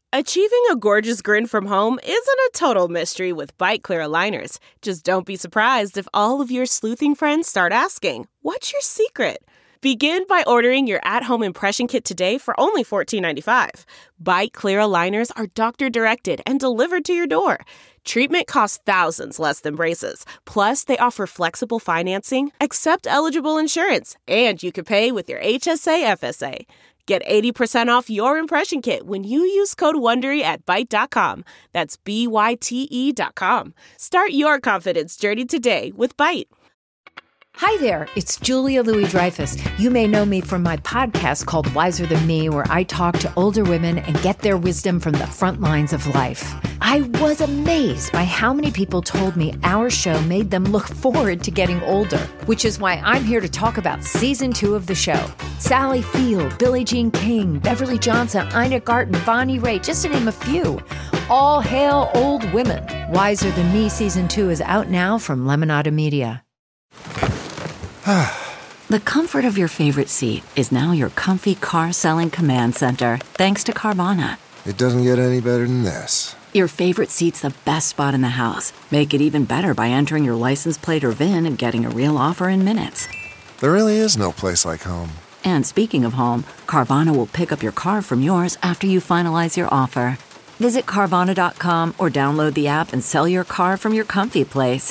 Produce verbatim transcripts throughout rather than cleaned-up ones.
Achieving a gorgeous grin from home isn't a total mystery with Byte Clear aligners. Just don't be surprised if all of your sleuthing friends start asking, "What's your secret?" Begin by ordering your at-home impression kit today for only fourteen ninety-five. Byte Clear aligners are doctor-directed and delivered to your door. Treatment costs thousands less than braces. Plus, they offer flexible financing, accept eligible insurance, and you can pay with your H S A F S A. Get eighty percent off your impression kit when you use code WONDERY at Byte dot com. That's B Y T E dot com. Start your confidence journey today with Byte. Hi there, it's Julia Louis-Dreyfus. You may know me from my podcast called Wiser Than Me, where I talk to older women and get their wisdom from the front lines of life. I was amazed by how many people told me our show made them look forward to getting older, which is why I'm here to talk about season two of the show. Sally Field, Billie Jean King, Beverly Johnson, Ina Garten, Bonnie Raitt, just to name a few. All hail old women. Wiser Than Me season two is out now from Lemonada Media. The comfort of your favorite seat is now your comfy car selling command center, thanks to Carvana. It doesn't get any better than this. Your favorite seat's the best spot in the house. Make it even better by entering your license plate or V I N and getting a real offer in minutes. There really is no place like home. And speaking of home, Carvana will pick up your car from yours after you finalize your offer. Visit Carvana dot com or download the app and sell your car from your comfy place.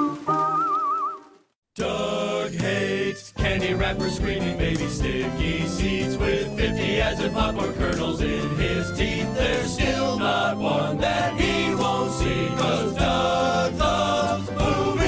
Doug hates candy wrappers, screaming baby sticky seeds with fifty ads and popcorn kernels in his teeth. There's still not one that he won't see, 'cause Doug loves movies.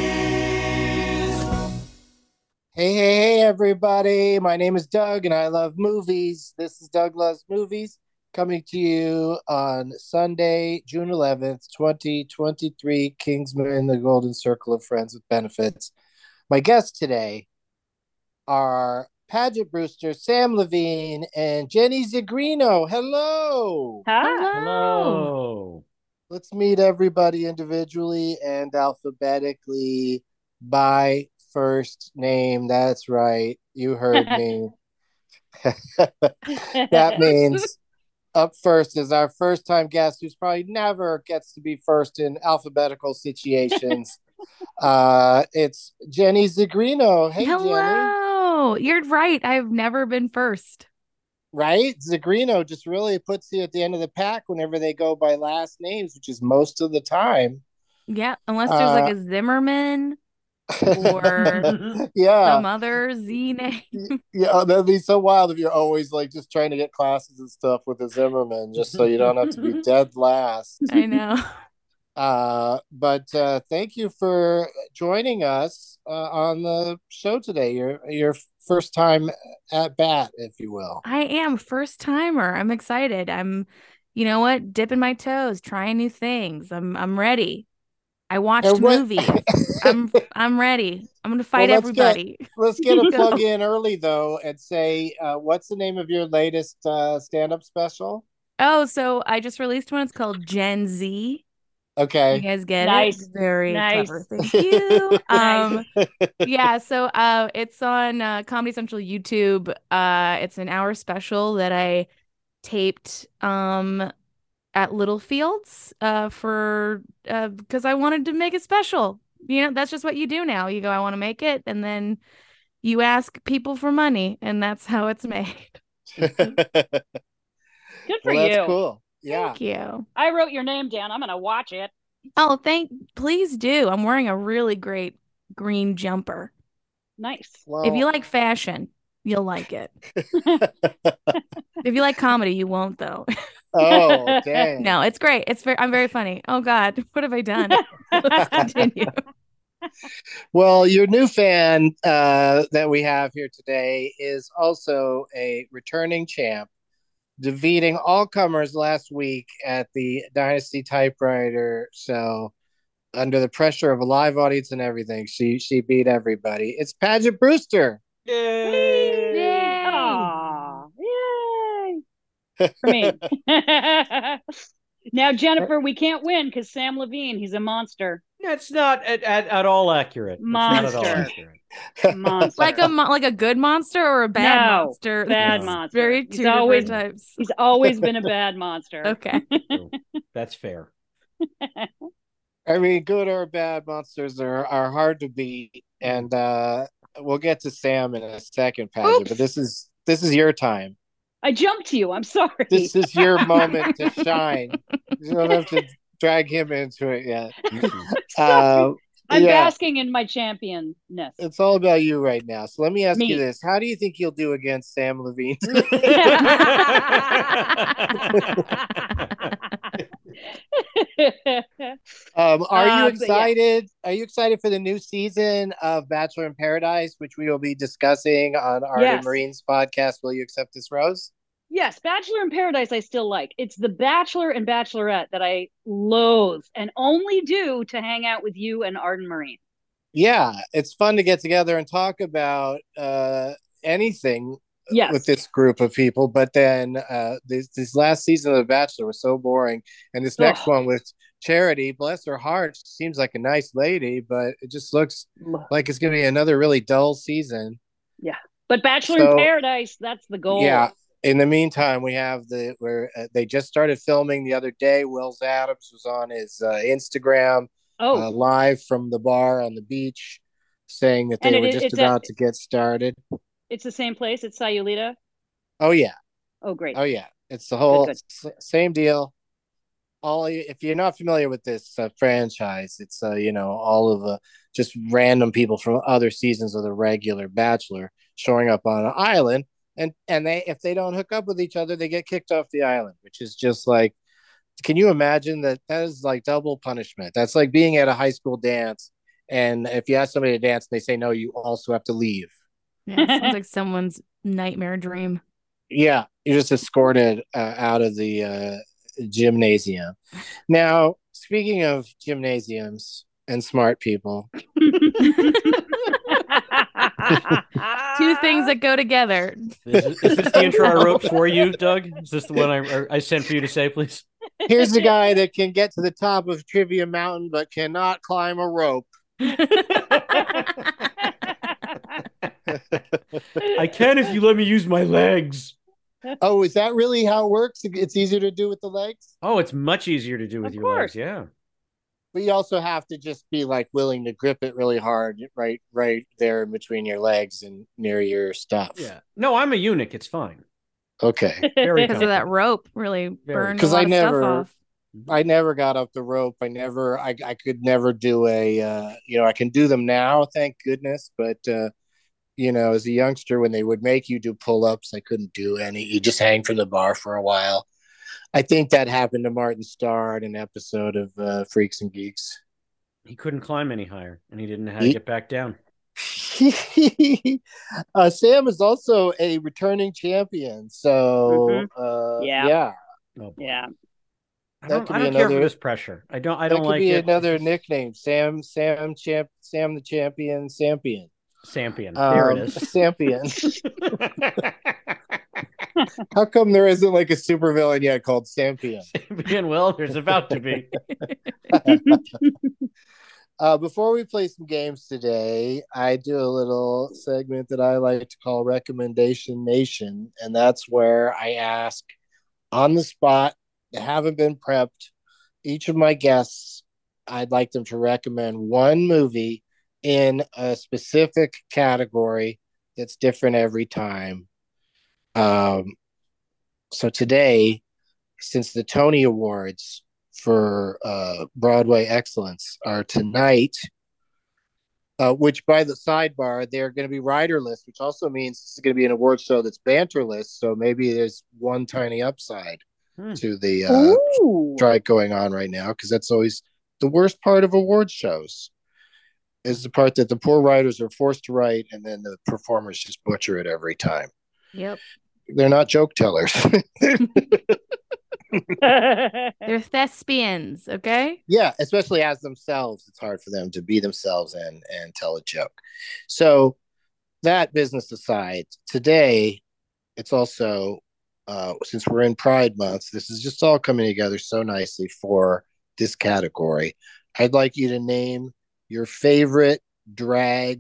Hey, hey, hey, everybody. My name is Doug, and I love movies. This is Doug Loves Movies, coming to you on Sunday, June eleventh, twenty twenty-three, Kingsman, the Golden Circle of Friends with Benefits. My guests today are Paget Brewster, Sam Levine, and Jenny Zigrino. Hello. Hi. Hello. Let's meet everybody individually and alphabetically by first name. That's right. You heard me. That means up first is our first time guest, who's probably never gets to be first in alphabetical situations. uh it's Jenny Zigrino. Hey, Hello. Jenny. You're right. I've never been first. Right? Zigrino just really puts you at the end of the pack whenever they go by last names, which is most of the time. Yeah, unless there's Uh, like a Zimmerman or yeah. some other Z name. Yeah, that'd be so wild if you're always like just trying to get classes and stuff with a Zimmerman, just so you don't have to be dead last. I know. Uh, but uh, thank you for joining us uh, on the show today. Your your first time at bat, if you will. I am first timer. I'm excited. I'm, you know what, dipping my toes, trying new things. I'm I'm ready. I watched And what- movies. I'm I'm ready. I'm gonna fight Well, let's everybody. Let's get a plug in early though, and say uh, what's the name of your latest uh, stand-up special? Oh, so I just released one. It's called Gen Z. Okay. You guys get Nice. it? Very Nice. clever. Thank you. um, yeah, so uh, it's on uh, Comedy Central YouTube. Uh, it's an hour special that I taped um, at Littlefields uh, for uh, because I wanted to make it special. You know, that's just what you do now. You go, I want to make it, and then you ask people for money, and that's how it's made. Good for Well, you. that's cool. Yeah. Thank you. I wrote your name down. I'm going to watch it. Oh, thank. Please do. I'm wearing a really great green jumper. Nice. Well, If you like fashion, you'll like it. If you like comedy, you won't though. oh, dang. No, it's great. It's very. I'm very funny. Oh God, what have I done? Let's continue. Well, your new fan uh, that we have here today is also a returning champ, defeating all comers last week at the Dynasty Typewriter show. Under the pressure of a live audience and everything, she she beat everybody. It's Paget Brewster. Yay. Yay. Aw, yay. For me. Now, Jennifer, we can't win because Sam Levine, he's a monster. That's not at, at, at all accurate. That's not at all Monster. accurate. Monster. Like a mo- like a good monster or a bad No, monster? bad No. monster. Very He's two always different types. he's always been a bad monster. Okay. True. That's fair. I mean, good or bad monsters are, are hard to beat, and uh, we'll get to Sam in a second, Paget. Oops. But this is this is your time. I jumped you. I'm sorry. This is your moment to shine. You don't have to drag him into it yet. Uh, I'm yeah, basking in my championness. it's all about you right now. So let me ask Me. you this: how do you think you'll do against Sam Levine? Um, are you Um, but yeah. excited? Are you excited for the new season of Bachelor in Paradise, which we will be discussing on Art Yes. and Marine's podcast? Will you accept this rose? Yes, Bachelor in Paradise I still like. It's the Bachelor and Bachelorette that I loathe and only do to hang out with you and Arden Marine. Yeah, it's fun to get together and talk about uh, anything Yes. with this group of people. But then uh, this this last season of The Bachelor was so boring, and this next Ugh. one with Charity, bless her heart, she seems like a nice lady, but it just looks like it's going to be another really dull season. Yeah. But Bachelor So- in Paradise, that's the goal. Yeah. In the meantime, we have the where uh, they just started filming the other day. Wills Adams was on his uh, Instagram Oh, uh, live from the bar on the beach, saying that And they it were is- just it's about a- to get started. it's the same place. It's Sayulita. Oh yeah, Oh, great. oh yeah, it's the whole Good, s- same deal. All if you're not familiar with this uh, franchise, it's uh, you know all of the just random people from other seasons of the regular Bachelor showing up on an island. And and they if they don't hook up with each other, they get kicked off the island, which is just like, can you imagine that? That is like double punishment. That's like being at a high school dance, and if you ask somebody to dance, and they say no, you also have to leave. Yeah, it sounds like someone's nightmare dream. Yeah, you're just escorted uh, out of the uh, gymnasium. Now, speaking of gymnasiums and smart people, Two things that go together. Is, is this the intro I wrote for you, Doug? Is this the one I, I sent for you to say, please? here's the guy that can get to the top of Trivia Mountain but cannot climb a rope. I can if you let me use my legs. Oh, is that really how it works? It's easier to do with the legs? Oh, it's much easier to do with Of your course. legs. Yeah. But you also have to just be like willing to grip it really hard, right, right there in between your legs and near your stuff. Yeah. No, I'm a eunuch. It's fine. Okay. Very Because of that rope really burned a 'Cause I lot of never- stuff off. I never got up the rope. I never, I, I could never do a, uh, you know, I can do them now, thank goodness. But, uh, you know, as a youngster, when they would make you do pull ups, I couldn't do any. You just hang from the bar for a while. I think that happened to Martin Starr in an episode of uh, Freaks and Geeks. He couldn't climb any higher, and he didn't know how to He- get back down. uh, Sam is also a returning champion. So, uh, Yeah. yeah, Oh, boy. Yeah. I that don't, could I be don't care for another- this pressure. I don't. I that don't could like be it. another It's just- nickname. Sam, Sam, champ, Sam the champion, Sampion. Sampion. There Um, it is. Sampion. How come there isn't like a supervillain yet called Sampion? Sampion. Well, there's about to be. Uh, before we play some games today, I do a little segment that I like to call Recommendation Nation, and that's where I ask on the spot, that haven't been prepped, each of my guests, I'd like them to recommend one movie in a specific category that's different every time. Um, so today, since the Tony Awards for uh, Broadway excellence are tonight, uh, which by the sidebar, they're going to be riderless, which also means it's going to be an award show that's banterless. So maybe there's one tiny upside Hmm. to the uh, Ooh. strike going on right now, because that's always the worst part of award shows, is the part that the poor writers are forced to write and then the performers just butcher it every time. Yep. They're not joke tellers. They're thespians, okay? Yeah, especially as themselves, it's hard for them to be themselves and and tell a joke. So that business aside, today it's also uh, since we're in Pride Month, this is just all coming together so nicely for this category. I'd like you to name your favorite drag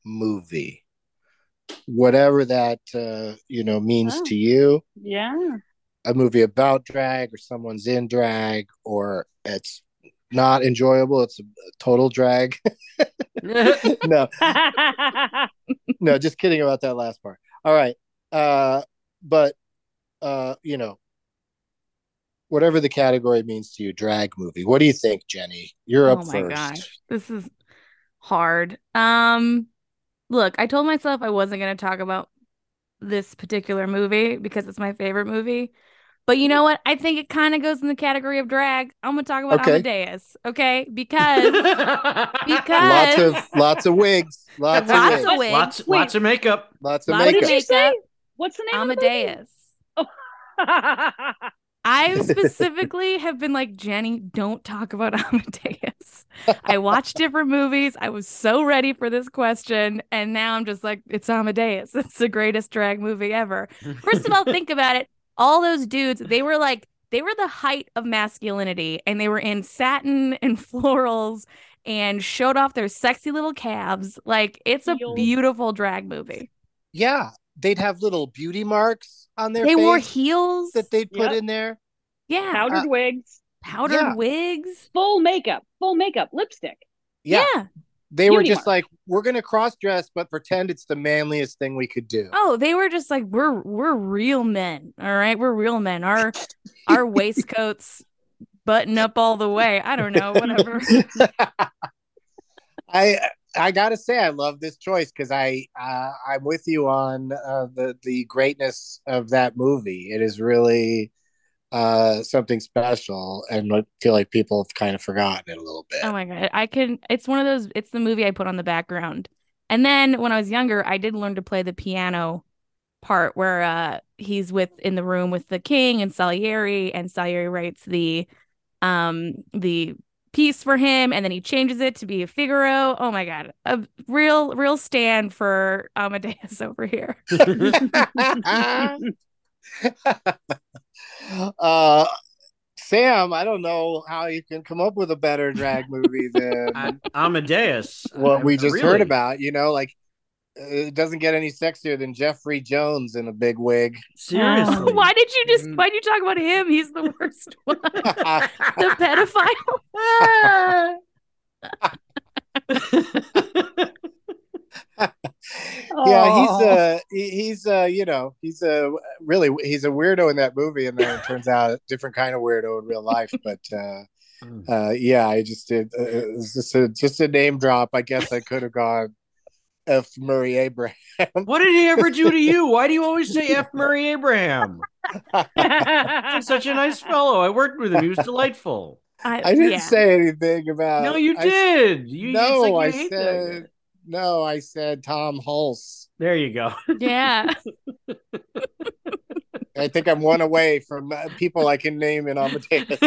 movie. Whatever that uh, you know means Oh. to you. Yeah. A movie about drag, or someone's in drag, or it's not enjoyable. It's a total drag. no, no, just kidding about that last part. All right, uh, but uh, you know, whatever the category means to you, drag movie. What do you think, Jenny? You're up Oh my first. gosh, this is hard. Um, look, I told myself I wasn't going to talk about this particular movie because it's my favorite movie. But you know what? I think it kind of goes in the category of drag. I'm going to talk about Okay. Amadeus, okay? Because Lots because of lots of wigs, lots, lots of wigs, of wigs, Lots, Wait. lots of makeup. lots of lots What of did makeup. you say? makeup. What's the name Amadeus. of the movie? I specifically have been like, Jenny, don't talk about Amadeus. I watched different movies. I was so ready for this question. And now I'm just like, it's Amadeus. It's the greatest drag movie ever. First of all, think about it. All those dudes, they were like, they were the height of masculinity. And they were in satin and florals and showed off their sexy little calves. Like, it's a Heels. beautiful drag movie. Yeah, they'd have little beauty marks on their They face wore heels. that they'd put Yep. in there. Yeah. Powdered Uh, wigs, Powdered yeah. wigs. full makeup, full makeup, lipstick. Yeah, Yeah. they were Beauty just marks. like, we're gonna cross dress, but pretend it's the manliest thing we could do. Oh, they were just like, we're we're real men. All right. We're real men. Our our waistcoats button up all the way. I don't know, whatever. I I gotta say, I love this choice because I uh, I'm with you on uh, the the greatness of that movie. It is really uh, something special, and I feel like people have kind of forgotten it a little bit. Oh my God. I can it's one of those, it's the movie I put on the background. And then when I was younger, I did learn to play the piano part where uh he's with in the room with the king and Salieri, and Salieri writes the um the piece for him, and then he changes it to be a Figaro. Oh my God. A real real stand for Amadeus over here. uh, Sam, I don't know how you can come up with a better drag movie than I- Amadeus. what I- we just really? heard about. You know, like it doesn't get any sexier than Jeffrey Jones in a big wig. Seriously. Why did you just Mm. why did you talk about him? He's the worst one. The pedophile. Yeah, he's Oh. uh he, he's uh you know he's a really he's a weirdo in that movie, and then it turns out a different kind of weirdo in real life. But uh, uh yeah, I just did uh, it was just a just a name drop. I guess I could have gone F. Murray Abraham. What did he ever do to you? Why do you always say F. Murray Abraham? He's such a nice fellow. I worked with him. He was delightful. I, I didn't yeah. say anything about. No, you I- did. You, it's no, like you I hate that said guy. no. I said Tom Hulse. There you go. Yeah. I think I'm one away from uh, people I can name in Amadeus.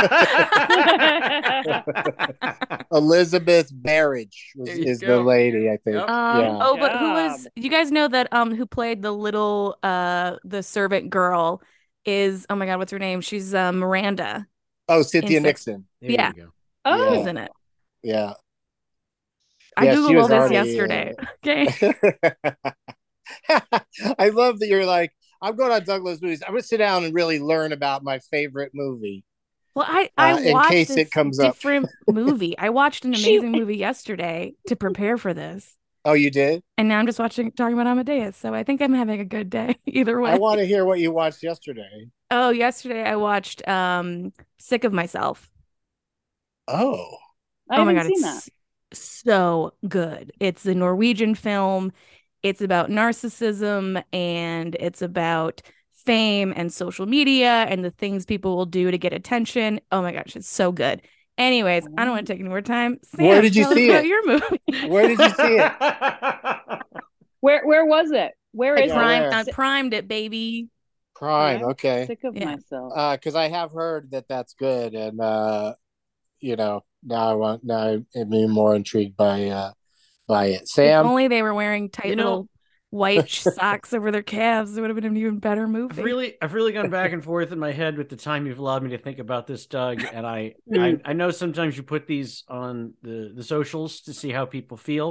Elizabeth Barrage was, There you is go. the lady, I think. Yep. Um, yeah. oh, but who Job. was you guys know that um who played the little uh the servant girl is oh my God, what's her name? She's uh, Miranda. Oh, Cynthia in Sex- Nixon. There Yeah. you go. Oh, Who's in it? Yeah. I Yeah, she googled was all this already, yesterday. uh, Okay. I love that you're like, I'm going on Douglas movies. I'm going to sit down and really learn about my favorite movie. Well, I I Uh, in watched case this it comes up. different movie. I watched an She- amazing movie yesterday to prepare for this. Oh, you did? And now I'm just watching talking about Amadeus. So I think I'm having a good day either way. I want to hear what you watched yesterday. Oh, yesterday I watched um Sick of Myself. Oh. I Oh my haven't God, seen that. it's so good. It's a Norwegian film. It's about narcissism, and it's about fame and social media and the things people will do to get attention. Oh my gosh, it's so good. Anyways, I don't want to take any more time. Sam, Where did you tell us see about it? your movie. Where did you see it? Where where was it? Where I is Yeah, primed, where? I primed it, baby. Prime. Yeah. Okay. Sick of Yeah. myself. Uh, because I have heard that that's good, and uh, you know, now I want now I'm even more intrigued by uh by it. If Sam, only they were wearing tight You know- little white socks over their calves, it would have been an even better I've movie. really, I've really gone back and forth in my head with the time you've allowed me to think about this, Doug. And I, I, I know sometimes you put these on the the socials to see how people feel.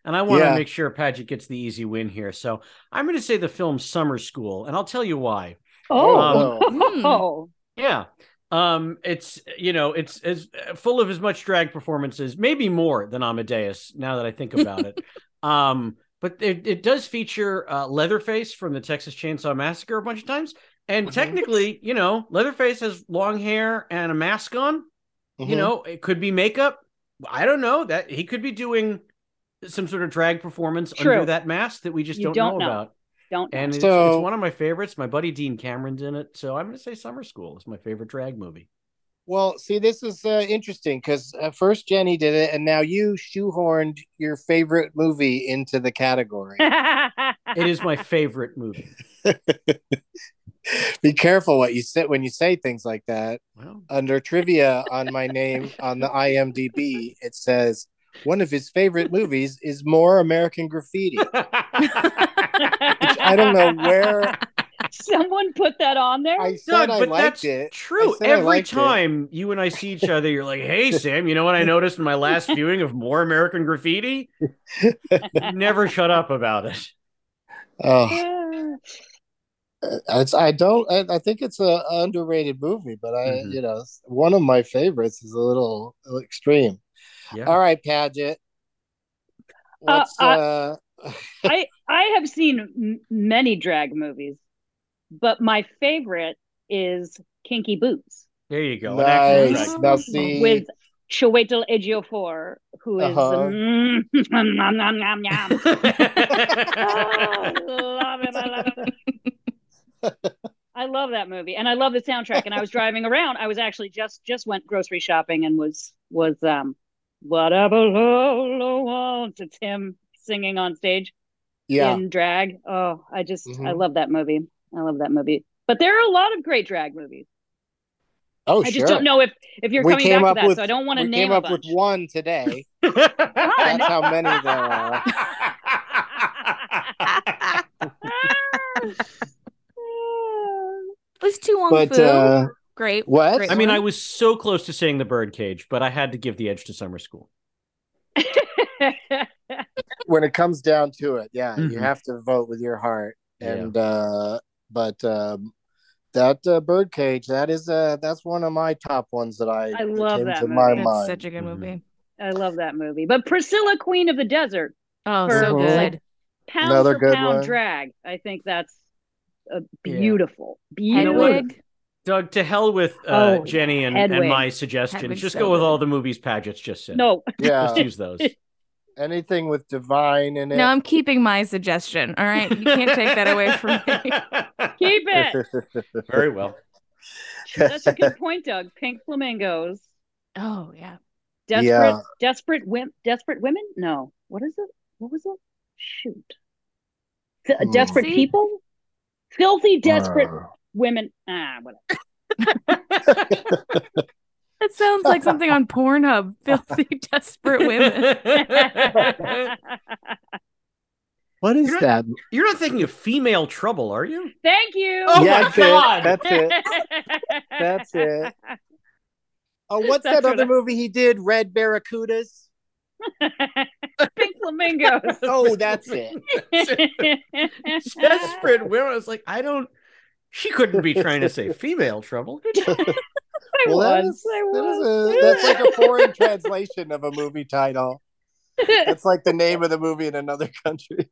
and I want to Yeah. make sure Paget gets the easy win here. So I'm going to say the film Summer School, and I'll tell you why. Oh, Um, oh. Yeah. Um, it's, you know, it's as full of as much drag performances, maybe more than Amadeus, now that I think about it. Um, but it, it does feature uh, Leatherface from the Texas Chainsaw Massacre a bunch of times. And Mhm. technically, you know, Leatherface has long hair and a mask on. You Mhm. know, it could be makeup. I don't know that he could be doing some sort of drag performance True. under that mask that we just You don't, don't know, know. about. Don't know. And it's, So- it's one of my favorites. My buddy Dean Cameron's in it. So I'm going to say Summer School is my favorite drag movie. Well, see, this is uh, interesting because uh, first Jenny did it, and now you shoehorned your favorite movie into the category. It is my favorite movie. Be careful what you say when you say things like that. Well, Under trivia on my name on the I M D B, it says one of his favorite movies is More American Graffiti. Which I don't know where Someone put that on there. I said Doug, I but liked that's it. true. I said I Every liked it. time you and I see each other, you're like, "Hey, Sam, you know what I noticed in my last viewing of More American Graffiti?" You never shut up about it. Oh, it's I don't I, I think it's a underrated movie, but I Mhm. you know it's one of my favorites is a little extreme. Yeah. All right, Paget. What's uh, uh, I I have seen m- many drag movies, but my favorite is Kinky Boots There you go. An actual nice? drag Now movie. see, with Chiwetel Ejiofor, who is Uh-huh. mm, nom, nom, nom, nom, nom. Oh, love it, I love it. I love that movie, and I love the soundtrack. And I was driving around. I was actually just just went grocery shopping and was was um whatever Lola wants. It's him singing on stage yeah, in drag. Oh, I just I Mhm. love that movie. I love that movie. But there are a lot of great drag movies. oh I sure. just don't know if if you're we coming came back up to that, with so I don't want to we name came a up with bunch. one today. Fun. That's how many there are. At least Tu Wong But Fu. uh, Great. what? Great I mean, one. I was so close to saying The Birdcage, but I had to give the edge to Summer School. when it comes down to it, yeah, you Mhm. have to vote with your heart. Yeah. And uh, but um, that uh, Birdcage, that is uh, that's one of my top ones that I, I love came that to my movie. That's mind. such a good Mhm. movie. I love that movie. But Priscilla, Queen of the Desert, Oh, for so Mhm. good. pound Another for good pound one. drag, I think that's a Yeah. beautiful, know beautiful. what? Hedwig. Doug, to hell with uh, Oh, Jenny and, Hedwig. and my suggestions. Hedwig's Just so go with good. all the movies Paget's just said. No, Yeah, Just use those. anything with Divine in it. No, I'm keeping my suggestion. All right. You can't take that away from me. keep it. Very well. That's a good point, Doug. Pink Flamingos. Oh, yeah. Desperate, Yeah. desperate, wim- desperate women. No, what is it? What was it? Shoot, F- Hmm. desperate See? people. Filthy, desperate Uh. women. Ah, whatever. That sounds like something on Pornhub. Filthy, desperate women. What is You're not- that? You're not thinking of Female Trouble, are you? Thank you. Oh yeah, my that's God. it. That's it. That's it. Oh, what's That's that what other I- movie he did? Red Barracudas. Pink flamingos. Oh, that's it. Desperate women. I was like, I don't. She couldn't be trying to say Female Trouble. could she? I Well, that was. is, I that is was. a, that's like a foreign translation of a movie title. That's like the name of the movie in another country.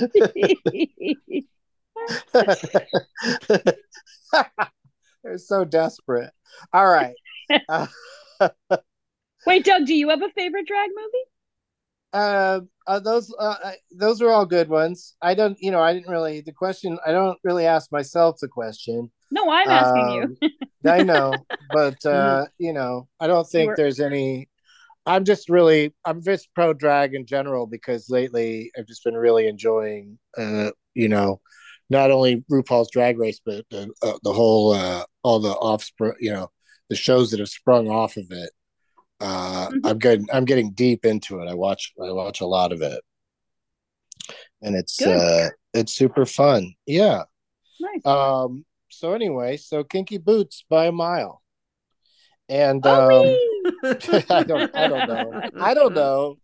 They're so desperate. All right. Uh, Wait, Doug, do you have a favorite drag movie? uh, uh, those uh, uh, those are all good ones. I don't, you know, I didn't really the question. I don't really ask myself the question. No, I'm asking you. Um, I know, but uh, you know, I don't think You're- there's any. I'm just really, I'm just pro drag in general because lately I've just been really enjoying, uh, you know, not only RuPaul's Drag Race, but the, uh, the whole, uh, all the offspring, you know, the shows that have sprung off of it. Uh, Mhm. I'm getting, I'm getting deep into it. I watch, I watch a lot of it, and it's, Good. uh, it's super fun. Yeah. Nice. Um. So anyway, so Kinky Boots by a mile, and Oh, um, wee. I don't, I don't know, I don't know.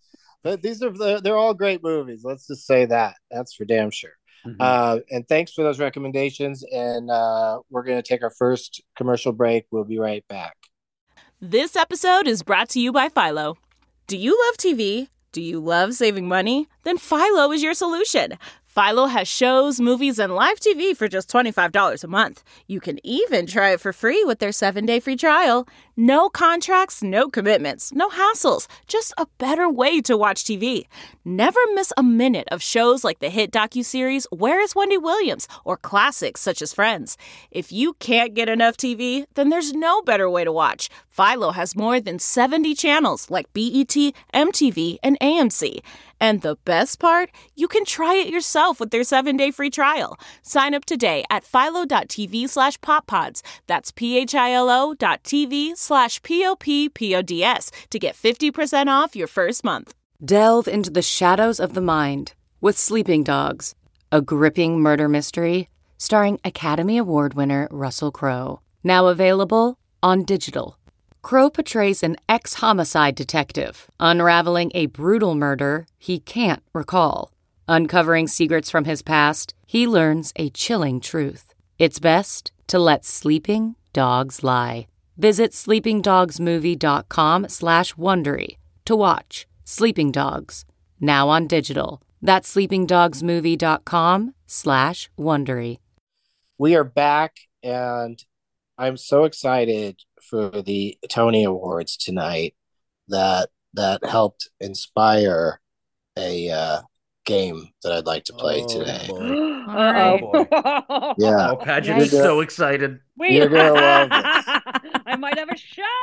But these are they're all great movies. Let's just say that. That's for damn sure. Mm-hmm. Uh, and thanks for those recommendations. And uh, we're going to take our first commercial break. We'll be right back. This episode is brought to you by Philo. Do you love T V? Do you love saving money? Then Philo is your solution. Philo has shows, movies, and live T V for just twenty-five dollars a month. You can even try it for free with their seven-day free trial. No contracts, no commitments, no hassles. Just a better way to watch T V. Never miss a minute of shows like the hit docuseries Where is Wendy Williams? Or classics such as Friends. If you can't get enough T V, then there's no better way to watch. Philo has more than seventy channels like B E T, M T V, and A M C. And the best part? You can try it yourself with their seven-day free trial. Sign up today at philo.tv slash poppods. That's P-H-I-L-O dot TV slash P-O-P-P-O-D-S to get fifty percent off your first month. Delve into the shadows of the mind with Sleeping Dogs, a gripping murder mystery starring Academy Award winner Russell Crowe. Now available on digital. Crowe portrays an ex-homicide detective, unraveling a brutal murder he can't recall. Uncovering secrets from his past, he learns a chilling truth. It's best to let sleeping dogs lie. Visit sleepingdogsmovie.com slash Wondery to watch Sleeping Dogs, now on digital. That's sleepingdogsmovie.com slash Wondery. We are back, and I'm so excited for the Tony Awards tonight that that helped inspire a uh, game that I'd like to play oh, today. Boy. Uh-oh. Oh, yeah. Oh, Paget is so excited. Wait. You're gonna love this. I might have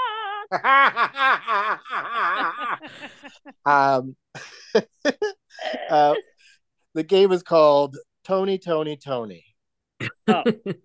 a shot. um, uh, the game is called Tony, Tony, Tony. Oh.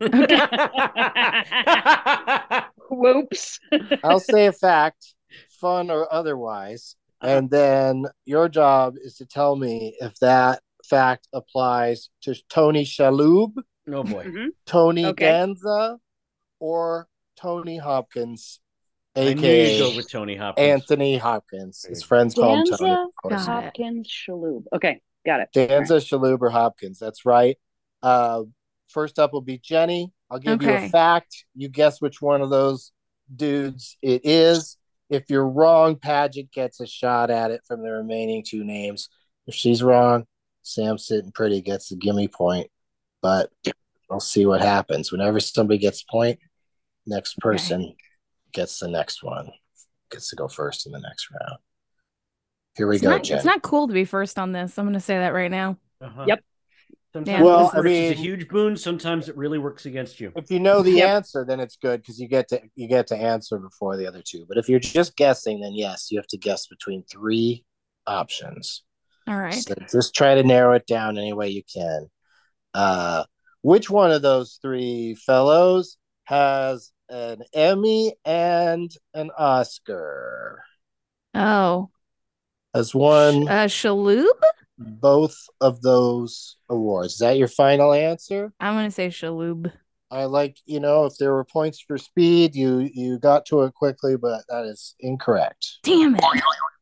Whoops. I'll say a fact, fun or otherwise, and then your job is to tell me if that fact applies to Tony Shalhoub, Oh boy. Mhm. Tony Okay. Danza, or Tony Hopkins, I knew aka you'd go with Tony Hopkins. Anthony Hopkins. His friends call him Tony. Danza, Of course. Got it. Hopkins, Shalhoub. Okay, got it. Danza, Shalhoub, or Hopkins. That's right. Uh, first up will be Jenny. I'll give you Okay. a fact. You guess which one of those dudes it is. If you're wrong, Paget gets a shot at it from the remaining two names. If she's wrong, Sam Sitting Pretty gets the gimme point. But I'll see what happens. Whenever somebody gets a point, next person gets the next one. Gets to go first in the next round. Here we It's go, not, Jenny. it's not cool to be first on this. I'm going to say that right now. Uh-huh. Yep. Sometimes Yeah. Well, this I works as a mean- huge boon. Sometimes it really works against you. If you know the Yep. answer, then it's good because you get to you get to answer before the other two. But if you're just guessing, then yes, you have to guess between three options. All right. So just try to narrow it down any way you can. Uh, which one of those three fellows has an Emmy and an Oscar? Oh. Has won Uh, Shalhoub? both of those awards. Is that your final answer? I'm going to say Shalhoub. I like, you know, if there were points for speed, you you got to it quickly, but that is incorrect. Damn it.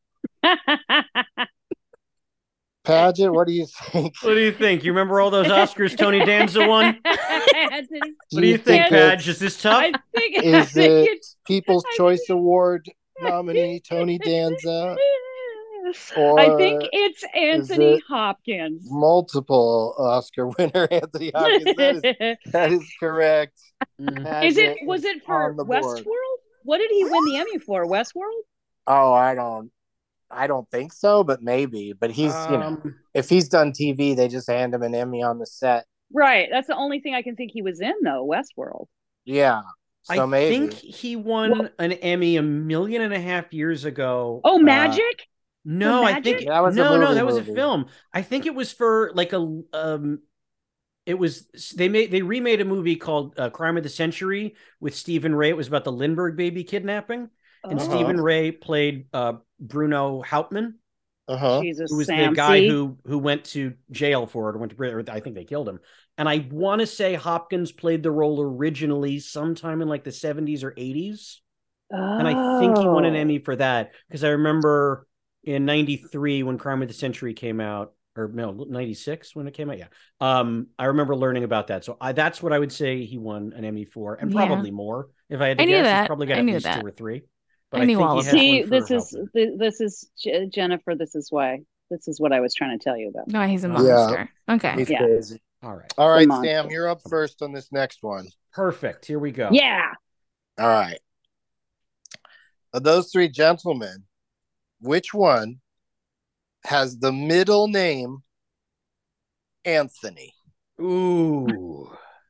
Paget, what do you think? What do you think? You remember all those Oscars Tony Danza won? Anthony, What do you think, Padge? it's- Is this tough? I think, I Is think it People's Choice Award nominee Tony Danza, or I think it's Anthony it- Hopkins. multiple Oscar winner Anthony Hopkins? That is, that is correct. Mhm. Is it Paget was is it for on the board. Westworld? What did he win the Emmy for? Westworld? Oh, I don't, I don't think so, but maybe. But he's, you know, Um, if he's done T V, they just hand him an Emmy on the set. Right. That's the only thing I can think he was in though, Westworld. Yeah, so I maybe. think he won an Emmy a million and a half years ago. Oh, Uh, Magic? No, For I think Magic? That was a no, no, movie that was a movie. film. I think it was for like a um it was they made they remade a movie called uh, Crime of the Century with Stephen Ray. It was about the Lindbergh baby kidnapping, and Oh, Stephen Ray played uh Bruno Hauptmann, Uh-huh. Jesus, who was Sam. the guy See? who who went to jail for it or went to prison. I think they killed him. And I want to say Hopkins played the role originally sometime in like the seventies or eighties. And I think he won an Oh. Emmy for that because I remember in ninety-three when Crime of the Century came out, or no, ninety-six when it came out. Yeah. Um, I remember learning about that. So I, that's what I would say he won an Emmy for, and Yeah. probably more. If I had to I knew guess, that. he's probably got I at knew least that. two or three. But I I, knew think all he of has it. See, one for this is Halpern. th- this is J- Jennifer. This is why. This is what I was trying to tell you about. No, he's a Yeah. monster. Okay. He's Yeah. crazy. All right. All The right, monster. Sam, you're up first on this next one. Perfect. Here we go. Yeah. All right. Of those three gentlemen, which one has the middle name Anthony? Ooh.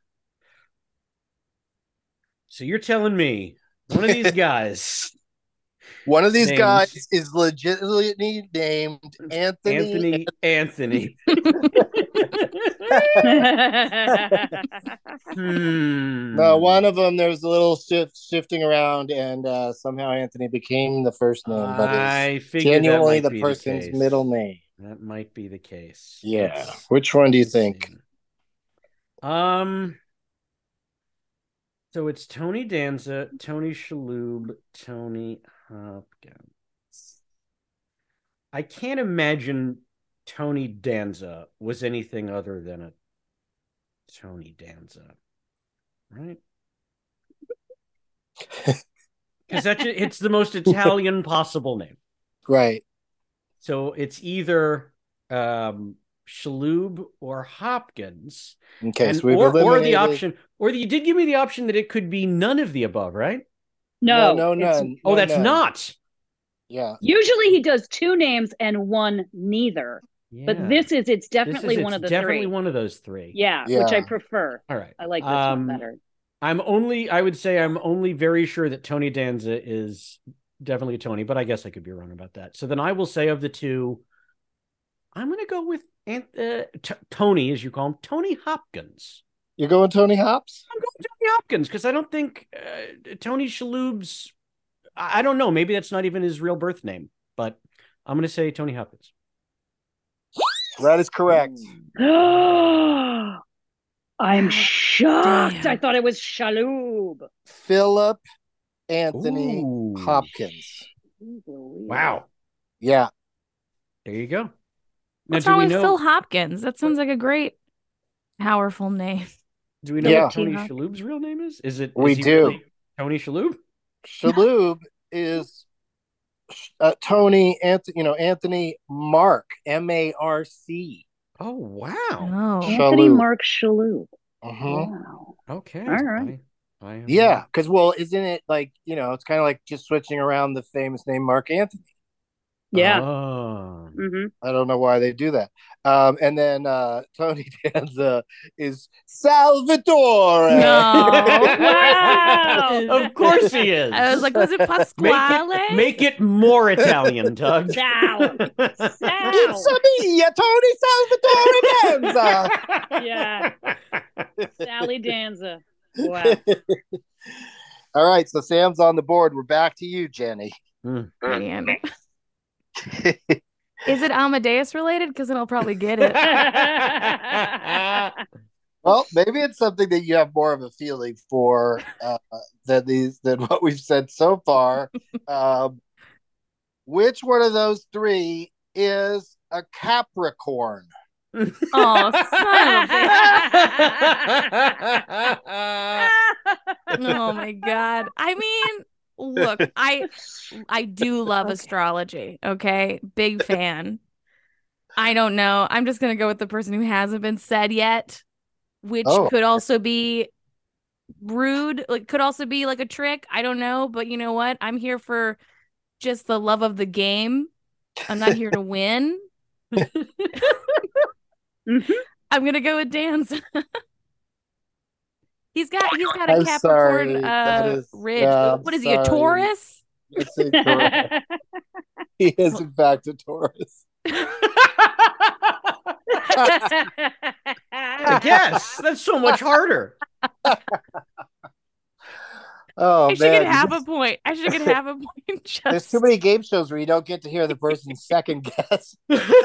So you're telling me one of these guys, One of these Names. guys is legitimately named Anthony. Anthony Anthony. Hmm. No, one of them, there's a little shift shifting around, and uh, somehow Anthony became the first name, but I is figured that genuinely might the be the person's case. middle name. That might be the case. Yeah. Let's- Which one do you let's think? see. Um. So it's Tony Danza, Tony Shalhoub, Tony Hopkins. I can't imagine Tony Danza was anything other than a Tony Danza, right? Because that's it's the most Italian possible name. Right. So it's either um, Shalhoub or Hopkins. Okay, And, so we've or, or the eliminated- option, or you did give me the option that it could be none of the above, right? No, no, it's- none. Oh, no, that's none. not. Yeah. Usually he does two names and one neither. Yeah. But this is it's This definitely is- one it's of the definitely three. one of those three. Yeah, Yeah. which I prefer. All right. I like this Um, one better. I'm only, I would say I'm only very sure that Tony Danza is definitely a Tony, but I guess I could be wrong about that. So then I will say of the two, I'm going to go with Ant- uh, T- Tony, as you call him, Tony Hopkins. You're going Tony Hops? I'm going Tony Hopkins because I don't think uh, Tony Shalhoub's, I I don't know, maybe that's not even his real birth name, but I'm going to say Tony Hopkins. That is correct. I'm shocked. Damn. I thought it was Shalhoub. Philip Anthony Ooh. Hopkins. Wow. Yeah. There you go. Now, What's do wrong we with know, Phil Hopkins? That sounds like a great, powerful name. do we know Yeah. what Tony Hopkins. Shalhoub's real name is? Is it? We is he do. really Tony Shalhoub? Shalhoub is uh, Tony Anthony, you know, Anthony Mark, M A R C. Oh, wow. Oh. Anthony Shalhoub. Mark Shalhoub. Uh-huh. Wow. Okay. All right. I, I, Yeah, because well, isn't it like, you know, it's kind of like just switching around the famous name Mark Anthony. Yeah. Oh. hmm I don't know why they do that. Um, and then uh, Tony Danza is Salvatore. No. Wow. Of course he is. I was like, was it Make Pasquale? it, make it more Italian, Doug. Sal. It's Sal. me, Tony Salvatore Danza. Yeah. Sally Danza. Wow. All right, so Sam's on the board. We're back to you, Jenny. Man. Is it Amadeus related? Because then I'll probably get it. Well, maybe it's something that you have more of a feeling for uh, than these than what we've said so far. Um, which one of those three is a Capricorn? Oh, son of a Oh my God. I mean, look, I I do love astrology, okay? Big fan. I don't know. I'm just gonna go with the person who hasn't been said yet, which Oh. could also be rude, like could also be like a trick. I don't know, but you know what? I'm here for just the love of the game. I'm not here to win. Mhm. I'm gonna go with Dan's. He's got he's got a I'm Capricorn sorry. That uh is- ridge. yeah, I'm What is he, a sorry. Taurus? It's incorrect. He is, in fact, a Taurus. I guess that's so much harder. Oh, I should man. get half a point. I should get half a point. Just... There's too many game shows where you don't get to hear the person's second guess.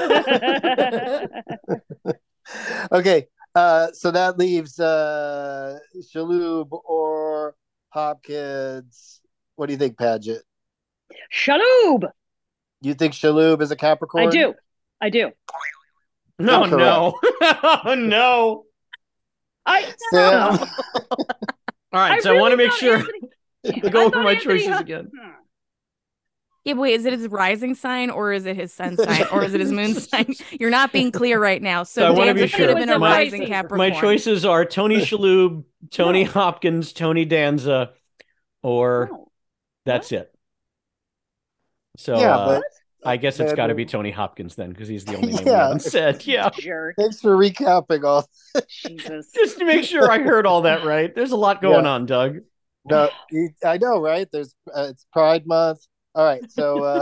Okay, uh, so that leaves uh, Shalhoub or Hopkins. What do you think, Padgett? Shalhoub. You think Shaloub is a Capricorn? I do. I do. No, Incorrect. no. Oh, no. I Sam, All right, I so I want to really make thought sure Anthony- to I go over thought my Anthony choices Hop- again. Yeah, wait, is it his rising sign or is it his sun sign or is it his moon sign? You're not being clear right now. So, So I wanna Danza be could have sure. been a My- rising My Capricorn. My choices are Tony Shalhoub, Tony No. Hopkins, Tony Danza, or No. that's it. So yeah, uh, but I guess it's but- got to be Tony Hopkins then, because he's the only name we Yeah. haven't said. Yeah, Jerk. thanks for recapping all. Jesus. just to make sure I heard all that right. There's a lot going Yeah. on, Doug. No, you, I know, right? There's uh, it's Pride Month. All right, so uh,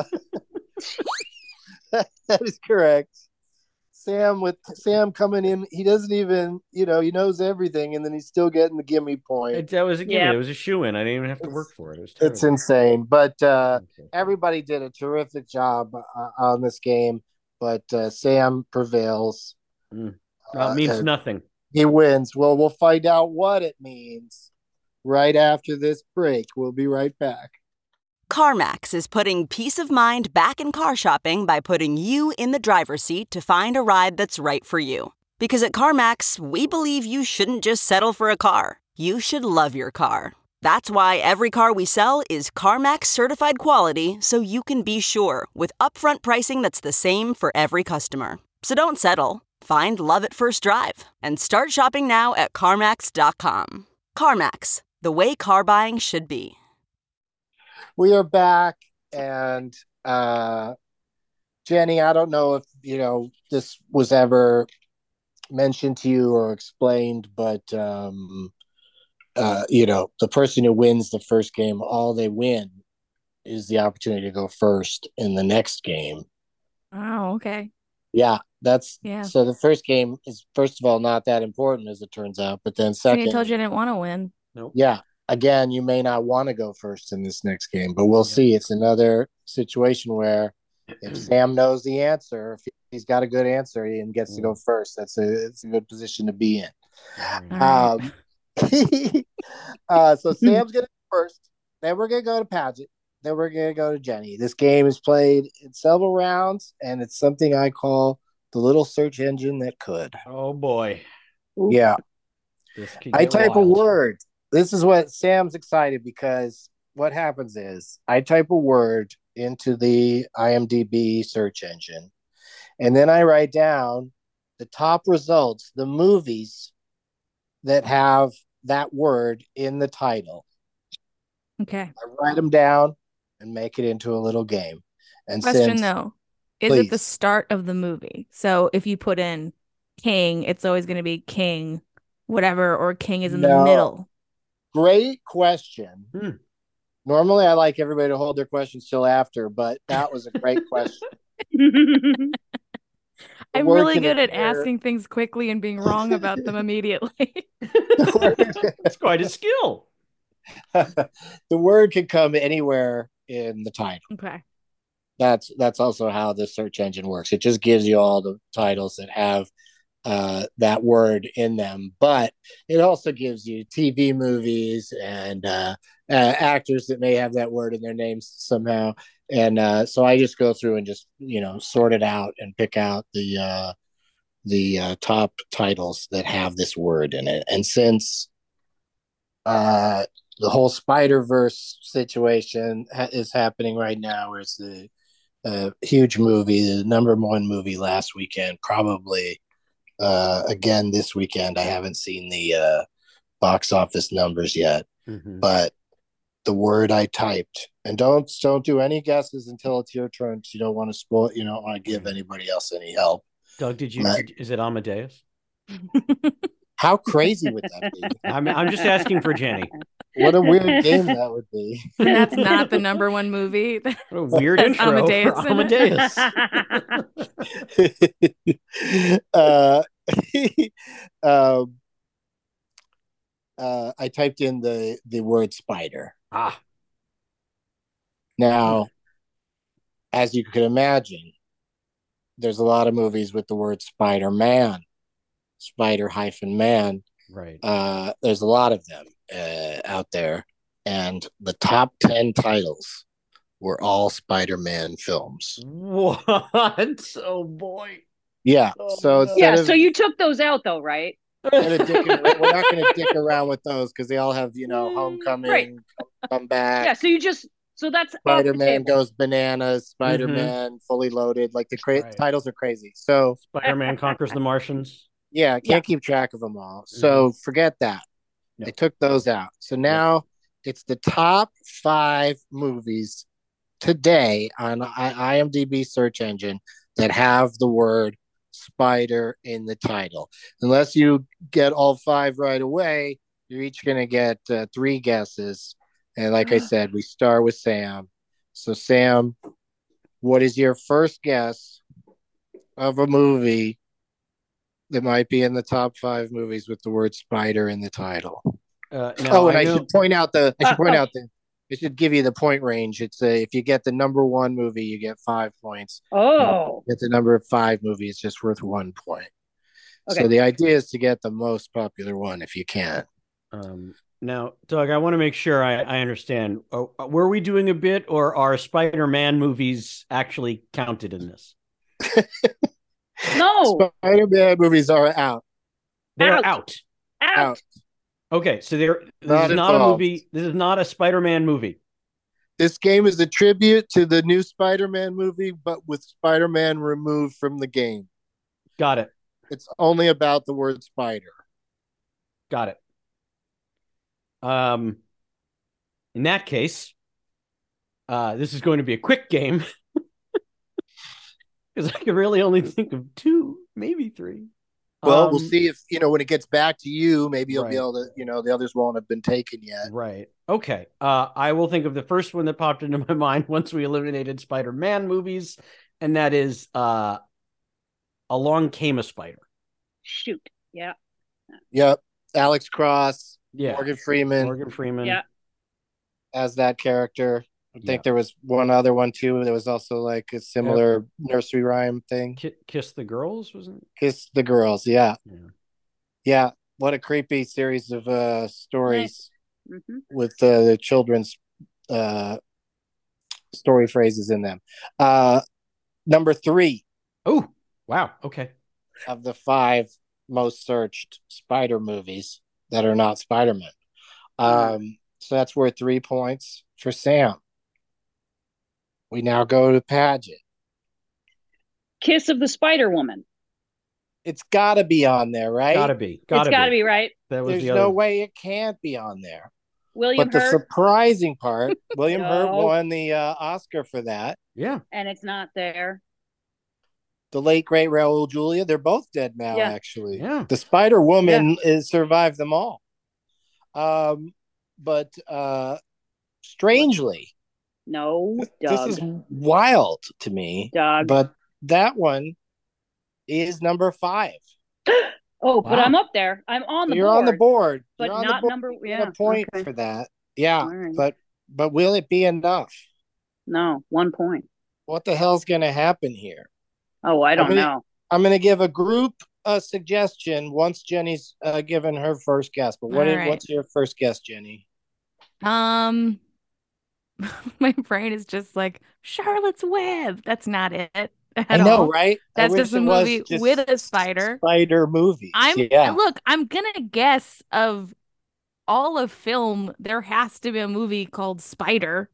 that is correct. Sam with Sam coming in, he doesn't even, you know, he knows everything, and then he's still getting the gimme point. It, that was a gimme. Yeah. It was a shoe in. I didn't even have to work for it. It was It's terrible. insane, but uh, Okay. everybody did a terrific job uh, on this game. But uh, Sam prevails. Mm. Well, it means Uh, nothing. He wins. Well, we'll find out what it means right after this break. We'll be right back. CarMax is putting peace of mind back in car shopping by putting you in the driver's seat to find a ride that's right for you. Because at CarMax, we believe you shouldn't just settle for a car. You should love your car. That's why every car we sell is CarMax certified quality, so you can be sure with upfront pricing that's the same for every customer. So don't settle. Find love at first drive and start shopping now at CarMax dot com. CarMax, the way car buying should be. We are back, and uh, Jenny, I don't know if you know this was ever mentioned to you or explained, but um, uh, you know, the person who wins the first game, all they win is the opportunity to go first in the next game. Oh, okay. Yeah, that's Yeah. so the first game is first of all not that important as it turns out, but then See, I second, told you I didn't want to win. Nope. yeah, again, you may not want to go first in this next game, but we'll Yeah. see. It's another situation where if Sam knows the answer, if he's got a good answer and gets to go first, that's a it's a good position to be in. All right. Um, uh, so Sam's gonna go first. Then we're gonna go to Paget. Then we're gonna go to Jenny. This game is played in several rounds, and it's something I call the little search engine that could. Oh boy. Yeah. This could I get type wild. a word. This is what Sam's excited because what happens is I type a word into the IMDb search engine, and then I write down the top results, the movies that have that word in the title. Okay. I write them down and make it into a little game. And Question since, though, is it the please. start of the movie? So if you put in King, it's always going to be King, whatever, or King is in the No. middle. Great question. Hmm. Normally, I like everybody to hold their questions till after, but that was a great question. The I'm word really can good at appear- asking things quickly and being wrong about them immediately. It's quite a skill. The word can come anywhere in the title. Okay. That's that's also how the search engine works. It just gives you all the titles that have uh, that word in them, but it also gives you T V movies and uh, uh, actors that may have that word in their names somehow. And uh, so I just go through and just you know sort it out and pick out the uh, the uh, top titles that have this word in it. And since uh, the whole Spider-Verse situation ha- is happening right now, where it's the uh, huge movie, the number one movie last weekend, probably uh, again this weekend. I haven't seen the uh, box office numbers yet, Mhm. but the word I typed, and don't don't do any guesses until it's your turn, because you don't want to spoil, you don't want to give anybody else any help. Doug, did you? Right. Is it Amadeus? How crazy would that be? I'm. I'm just asking for Jenny. What a weird game that would be. And that's not the number one movie. What a weird Has intro Amadeus for in it. Amadeus. uh, um, uh, I typed in the the word spider. Ah, Now, as you could imagine, there's a lot of movies with the word Spider-Man, Spider hyphen man. right. Uh, there's a lot of them uh, out there, and the top ten titles were all Spider-Man films. What? Oh boy. Yeah. Oh, so no. instead Yeah, of so you took those out though, right? we're not going to dick around with those because they all have, you know, Homecoming, Right. come, come back. Yeah, so you just so that's Spider-Man off the table. goes bananas. Spider-Man fully loaded. Like the cra- Right. titles are crazy. So Spider-Man conquers the Martians. yeah, can't Yeah. keep track of them all. So forget that. No. They took those out. So now it's the top five movies today on I- IMDb search engine that have the word spider in the title. Unless you get all five right away, you're each going to get uh, three guesses. And like I said, we start with Sam. So Sam, what is your first guess of a movie that might be in the top five movies with the word spider in the title? Uh, now, oh, and I, I, know- should point out the I should Uh, point oh. out the it should give you the point range. It's a, if you get the number one movie, you get five points. Oh. If it's a number five movie, it's just worth one point. Okay. So the idea is to get the most popular one if you can. Um, now, Doug, I want to make sure I, I understand. Oh, were we doing a bit, or are Spider-Man movies actually counted in this? No. Spider-Man movies are out. They're Out. out. Out. Out. Okay, so they're this Not is not a involved. movie. This is not a Spider-Man movie. This game is a tribute to the new Spider-Man movie, but with Spider-Man removed from the game. Got it. It's only about the word spider. Got it. Um, in that case, uh, this is going to be a quick game because I can really only think of two, maybe three. Well, Um, we'll see if, you know, when it gets back to you, maybe you'll be Right. able to, you know, the others won't have been taken yet. Right. Okay. Uh, I will think of the first one that popped into my mind once we eliminated Spider-Man movies, and that is uh, Along Came a Spider. Shoot. Yeah. Yep. Alex Cross, Yeah. Morgan Freeman Morgan Freeman. Yeah. as that character. I think Yeah. there was one other one too. There was also like a similar nursery rhyme thing. Ki- Kiss the Girls, wasn't it? Kiss the Girls. Yeah. Yeah. Yeah. What a creepy series of uh, stories Mm-hmm. with uh, the children's uh, story phrases in them. Uh, number three Oh, wow. Okay. of the five most searched Spider movies that are not Spider-Man. Um, so that's worth three points for Sam. We now go to Paget. Kiss of the Spider Woman. It's got to be on there, right? Gotta be. Gotta It's got to be. be right. That was There's the no other. way it can't be on there. William But the Hurt, surprising part, William Hurt No. won the uh, Oscar for that. Yeah. and it's not there. The late great Raul Julia, they're both dead now. Yeah. Actually, Yeah. the Spider Woman is survived them all. Um, but uh, strangely, No, this Doug. is wild to me. Doug. But that one is number five. oh, but Wow. I'm up there. I'm on the You're board. on the board, but You're on not the board. number- You get yeah, a point okay. for that. Yeah, All right. but but will it be enough? No, one point. What the hell's going to happen here? Oh, I don't gonna- know. I'm going to give a group a suggestion once Jenny's uh, given her first guess. But what All is, right. what's your first guess, Jenny? Um, my brain is just like Charlotte's Web. That's not it at I know, all. right? I That's wish just a it was movie just with a spider. Spider movies. I'm yeah. look. I'm gonna guess of all of film. There has to be a movie called Spider.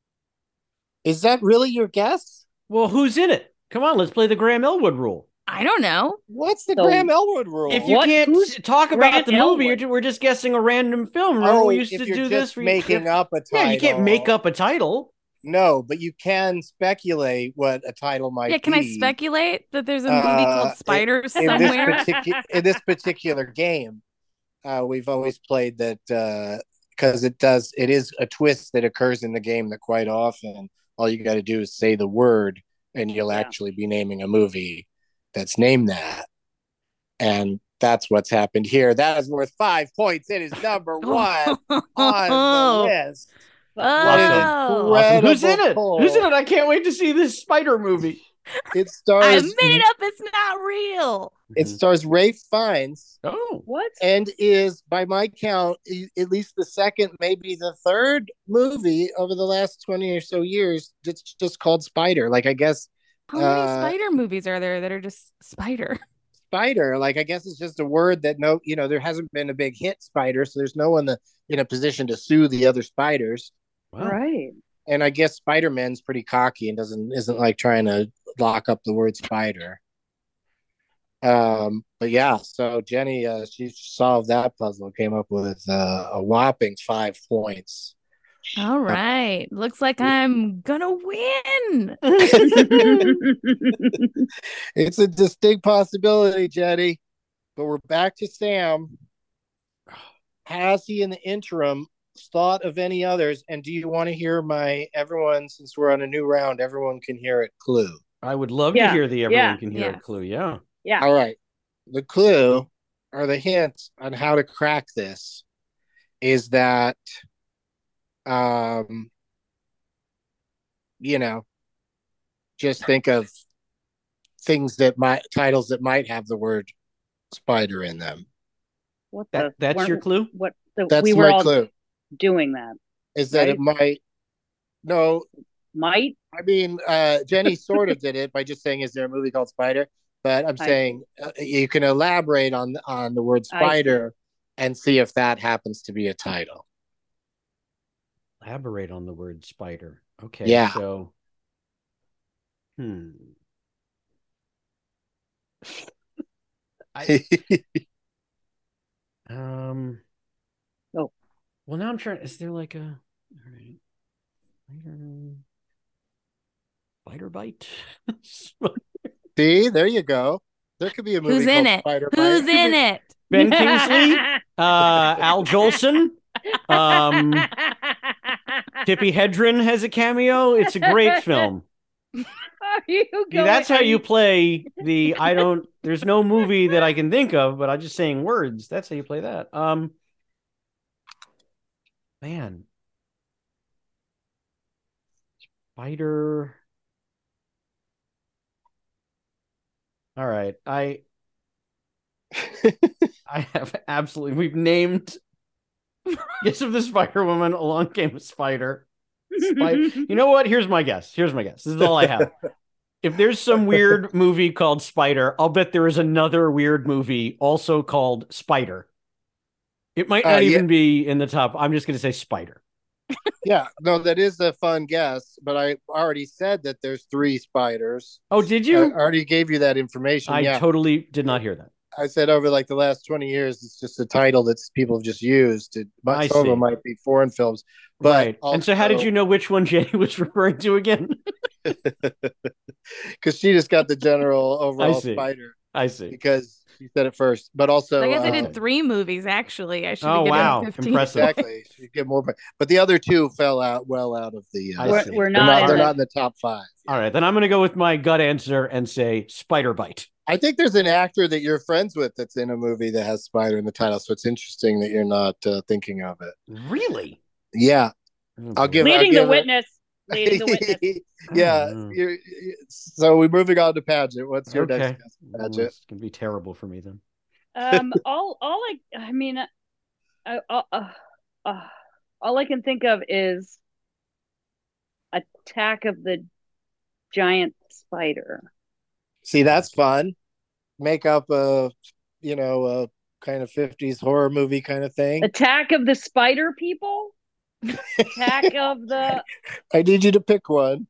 Is that really your guess? Well, who's in it? Come on, let's play the Graham Elwood rule. I don't know. What's the So- Graham Elwood rule? If you What? can't Who's s- talk about Grant the movie, Elwood? you're, we're just guessing a random film. Remember oh, we used if to you're do just this. We, making up a title. yeah, you can't make up a title. No, but you can speculate what a title might Yeah, can I be. speculate that there's a movie Uh, called Spider in this somewhere? particular in this particular game, uh, we've always played that because it does it is a twist that occurs in the game that quite often all you got to do is say the word and you'll Yeah. actually be naming a movie that's named that, and that's what's happened here. That is worth five points. It is number one on the list. Oh, What an Awesome. Awesome. Who's in it? incredible Who's in pull. it? I can't wait to see this Spider movie. It stars. I made it up. It's not real. It stars Ralph Fiennes. Oh, what? And is, by my count, at least the second, maybe the third movie over the last twenty or so years that's just called Spider. Like, I guess. How many uh, spider movies are there that are just spider? Spider, like, I guess it's just a word that no, you know, there hasn't been a big hit Spider, so there's no one the, in a position to sue the other spiders. wow. Right. And I guess Spider-Man's pretty cocky and doesn't isn't like trying to lock up the word spider. Um, but yeah, so Jenny, uh, she solved that puzzle, came up with uh, a whopping five points. All right. Looks like I'm gonna win. It's a distinct possibility, Jenny. But we're back to Sam. Has he, in the interim, thought of any others? And do you want to hear my everyone? Since we're on a new round, everyone can hear it. Clue. I would love Yeah, to hear the everyone yeah, can hear yes. it clue. Yeah. Yeah. All right. The clue or the hint on how to crack this is that, um, you know, just think of things that might titles that might have the word spider in them. What That the, that's weren't- your clue? What the, That's we were my all clue. doing that. Is that it might? No, Might. I mean, uh, Jenny sort of did it by just saying, "Is there a movie called Spider?" But I'm I saying uh, you can elaborate on on the word I see. spider and see if that happens to be a title. Elaborate on the word spider. Okay. Yeah. So, hmm. I, um. Oh. Well, now I'm trying. Is there like a all right, spider, spider bite? See, there you go. There could be a movie Who's called in it? Spider Who's Bite. in it? Ben Kingsley, uh, Al Jolson, um, Tippi Hedren has a cameo. It's a great film. Are you See, going? that's how are you play the I don't there's no movie that I can think of, but I'm just saying words. That's how you play that. Um man. Spider. All right. I I have absolutely we've named Guess of the Spider Woman, Along Came a Spider. Spider. You know what? Here's my guess. Here's my guess. This is all I have. If there's some weird movie called Spider, I'll bet there is another weird movie also called Spider. It might not Uh, yeah. even be in the top. I'm just going to say Spider. Yeah, no, that is a fun guess, but I already said that there's three spiders. Oh, did I you? already gave you that information. I yeah, totally did not hear that. I said over like the last twenty years, it's just a title that people have just used. It, but I some of see. them might be foreign films. But Right. And so how did you know which one Jenny was referring to again? Because she just got the general overall see. spider I see. because she said it first. But also, I guess I uh, did three movies actually. I should Oh, have given wow. fifteen. Impressive. exactly. She get more, but the other two fell out well out of the. Uh, I We're, see. we're they're not. not. in They're the- not in the top five. All right. Then I'm going to go with my gut answer and say Spider Bite. I think there's an actor that you're friends with that's in a movie that has spider in the title. So it's interesting that you're not uh, thinking of it. Really? Yeah, Oh, I'll boy. give. I'll Leading the give it- witness. Leading the witness. yeah. Oh, no. You're, so we're moving on to Paget. What's your Okay. next guess, Well, Paget? it's going to be terrible for me then. Um. All. All. I. I mean. I, uh, uh, uh, all I can think of is Attack of the Giant Spider. See, that's fun. Make up a, you know, a kind of fifties horror movie kind of thing. Attack of the Spider People. Attack of the I need you to pick one.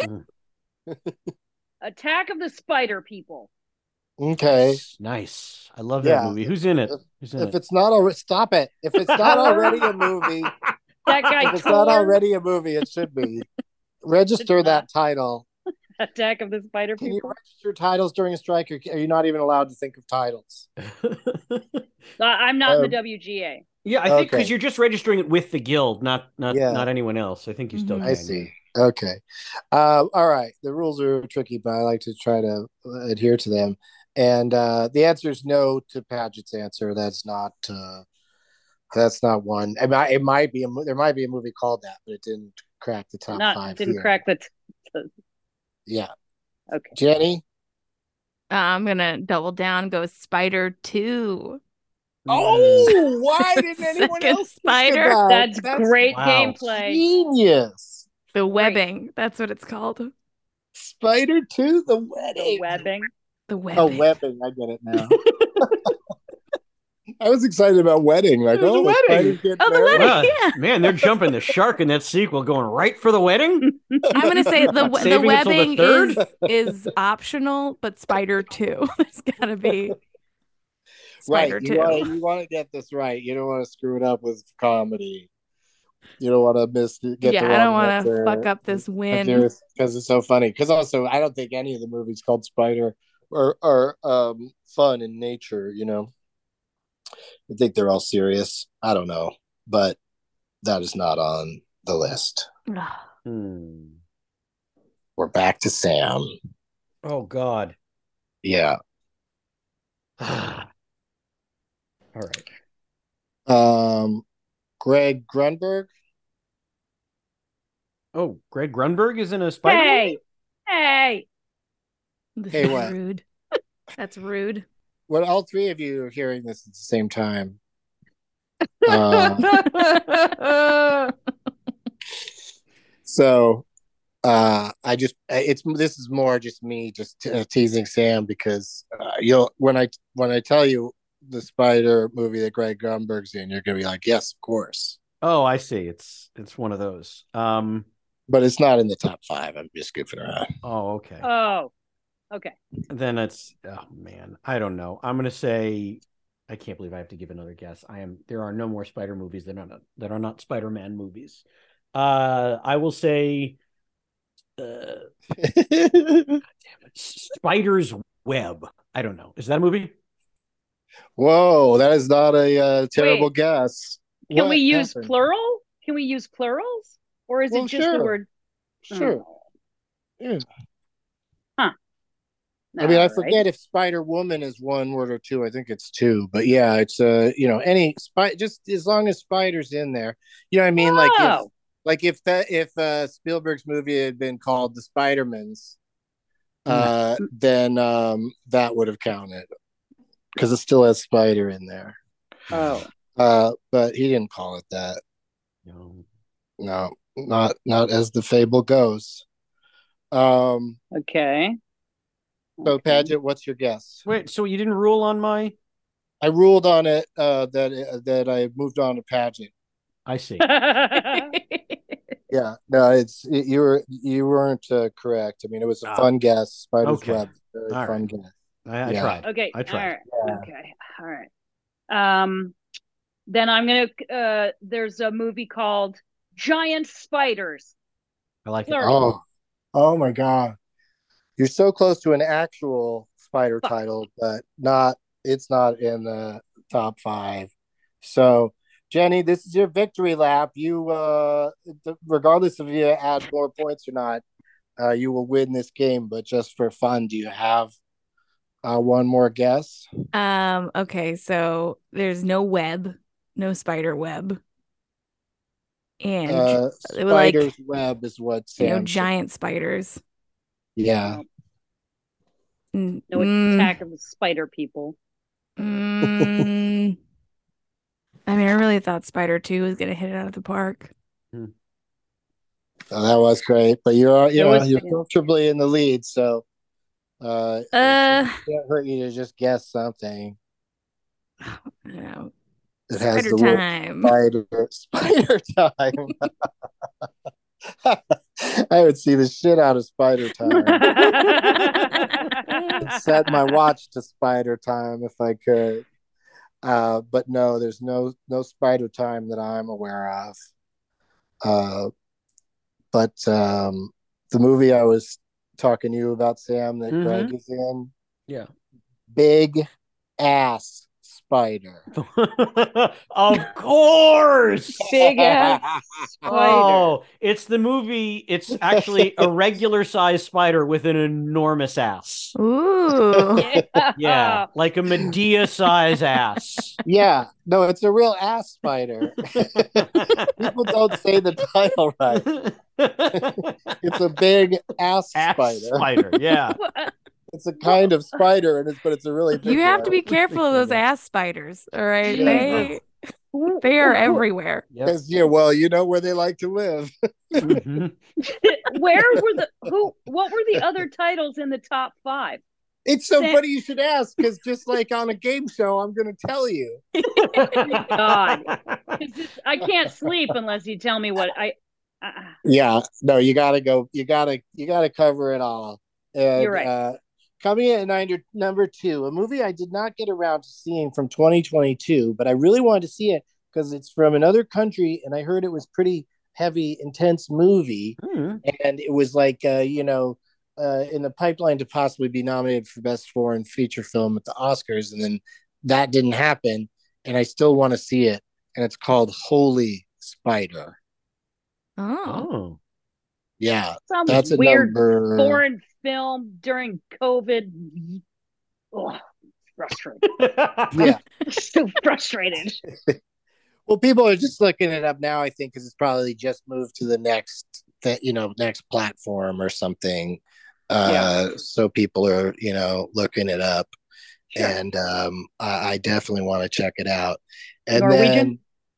Attack of the Spider People. Okay. Nice. Nice. I love that Yeah. movie. Who's in it? If, Who's in if it? it's not already, stop it. If it's not already a movie, That guy if it's not tore already a movie, it should be. Register that title. Attack of the Spider Can you People. register titles during a strike, or are you not even allowed to think of titles? Uh, I'm not in Um, the W G A. Yeah, I think because Okay. you're just registering it with the guild, not not Yeah. not anyone else. I think you still Mhm. can. I see. Okay. Uh, all right. The rules are tricky, but I like to try to adhere to them. And uh, the answer is no to Paget's answer. That's not. Uh, that's not one. It might, it might be. A, mo- there might be a movie called that, but it didn't crack the top Not five. didn't here. crack the. T- Yeah. Okay. Jenny? Uh, I'm gonna double down. Go Spider Two. Oh, why didn't anyone Second else Spider? think of that? That's, That's great wow. gameplay. genius. The webbing. That's what it's called. Spider Two, the The wedding. webbing. The Oh, webbing. webbing. I get it now. I was excited about wedding. Like, It was a oh, the wedding. spiders get Oh, the married. wedding. Wow, Yeah. man, they're jumping the shark in that sequel, going right for the wedding. I'm gonna say the Not the saving it till the webbing third? is is optional, but Spider Two. There's gotta be Spider Right. You Two. want to you want to get this right. You don't want to screw it up with comedy. You don't want to miss get Yeah, the I don't wrong want answer. to fuck up this win. Because it's so funny. Because also, I don't think any of the movies called Spider are are um, fun in nature. You know, I think they're all serious. I don't know, but that is not on the list. Hmm. We're back to Sam. Oh God. Yeah. All right. Um, Greg Grunberg. Oh, Greg Grunberg is in a Spider Hey, movie? hey. Hey, what? Rude. That's rude. Well, all three of you are hearing this at the same time. Um, so uh I just it's this is more just me just uh, teasing Sam because uh, you'll when I when I tell you the Spider movie that Greg Grunberg's in, you're gonna be like, yes, of course. Oh, I see. It's it's one of those. Um, but it's not in the top five. I'm just goofing around. Oh, okay. Oh, okay. Then it's oh man, I don't know. I'm gonna say I can't believe I have to give another guess. I am there are no more Spider movies that are not that are not Spider-Man movies. Uh, I will say. Uh, God damn it. Spider's Web. I don't know. Is that a movie? Whoa, that is not a uh, terrible Wait. guess. Can What we use happened? plural? Can we use plurals? Or is Well, it just sure. the word? Sure. Oh. Yeah. Huh. I mean, I All forget right. if Spider Woman is one word or two. I think it's two, but yeah, it's uh, you know, any spy just as long as Spider's in there. You know what I mean? Like if Oh. like if that if uh Spielberg's movie had been called The Spider-Mans, uh, then um that would have counted because it still has Spider in there. Oh. Uh, but he didn't call it that. No. No, not not as the fable goes. Um, Okay. so Paget, what's your guess? Wait, so you didn't rule on my? I ruled on it uh, that uh, that I moved on to Paget. I see. Yeah, no, it's it, you were you weren't uh, correct. I mean, it was a Ah. fun guess. Spider's Okay. Web, very All fun right. guess. I, I Yeah. tried. Okay. I tried. All right. Yeah. Okay. All right. Um, then I'm gonna. Uh, there's a movie called Giant Spiders. I like it. Plural. Oh, oh my God, you're so close to an actual Spider Fuck. title, but not. It's not in the top five. So, Jenny, this is your victory lap. You, uh, th- regardless if you add more points or not, uh, you will win this game. But just for fun, do you have uh, one more guess? Um, okay, so there's no web, no spider web. And Uh, they were like, Spider's Web is what you know, Sam said. giant spiders. Yeah. Mm, No mm, Attack of the Spider People. mm. I mean, I really thought Spider Two was gonna hit it out of the park. Oh, that was great, but you're you It know was- you're yeah. comfortably in the lead, so uh, Uh, it can't hurt you to just guess something. you know, It has Spider the word time. spider spider time. I would see the shit out of Spider Time. I'd set my watch to Spider Time if I could. Uh, but no, there's no no Spider Time that I'm aware of. Uh, but um, the movie I was talking to you about, Sam, that Mhm. Greg is in, Yeah. Big Ass spider. Of course. Big ass spider. Oh, it's the movie. It's actually a regular sized spider with an enormous ass. Ooh. Yeah. Yeah, like a Medea size ass. Yeah, no, it's a real ass spider. People don't say the title right. It's a big ass, Ass spider. spider, yeah. It's a kind of spider, and it's but it's a really big You have one. to be careful of those ass spiders. All right. Yeah. They they are everywhere. Because yeah, well, you know where they like to live. Mm-hmm. Where were the who? What were the other titles in the top five? It's so Sam- funny you should ask, because just like on a game show, I'm going to tell you. God, It's just- I can't sleep unless you tell me what I. Uh, Yeah, no, you got to go. You got to you got to cover it all. And, You're right. Uh, coming in at number number two, a movie I did not get around to seeing from twenty twenty-two, but I really wanted to see it because it's from another country, and I heard it was pretty heavy, intense movie, Mm. and it was like uh, you know. Uh, in the pipeline to possibly be nominated for best foreign feature film at the Oscars, and then that didn't happen, and I still want to see it, and it's called Holy Spider. Oh. Oh. Yeah, some that's a weird number. foreign film during COVID. Oh, frustrated. Yeah. So frustrated. Well, people are just looking it up now, I think, because it's probably just moved to the next that you know next platform or something. Uh, Yeah. So people are you know looking it up, Sure. and um, I, I definitely want to check it out. And Norwegian? then,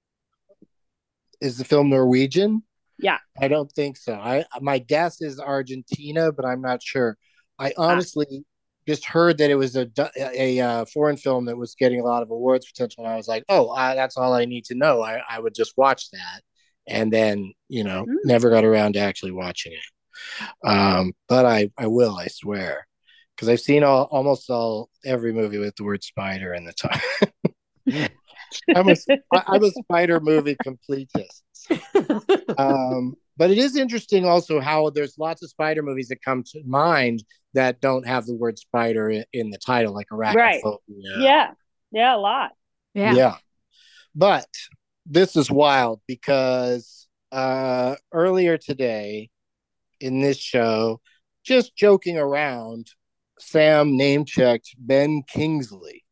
is the film Norwegian? Yeah. I don't think so. I my guess is Argentina, but I'm not sure. I honestly just heard that it was a du- a, uh foreign film that was getting a lot of awards potential, and I was like, oh, I, that's all I need to know. I, I would just watch that, and then you know Mm. never got around to actually watching it. Um, but I I will, I swear, because I've seen all almost all every movie with the word spider in the title. I'm a I'm a spider movie completist. Um, but it is interesting also how there's lots of spider movies that come to mind that don't have the word spider in, in the title, like Arachnophobia. Right. Yeah. Yeah, a lot. Yeah. Yeah. But this is wild because uh, earlier today in this show, just joking around, Sam name checked Ben Kingsley.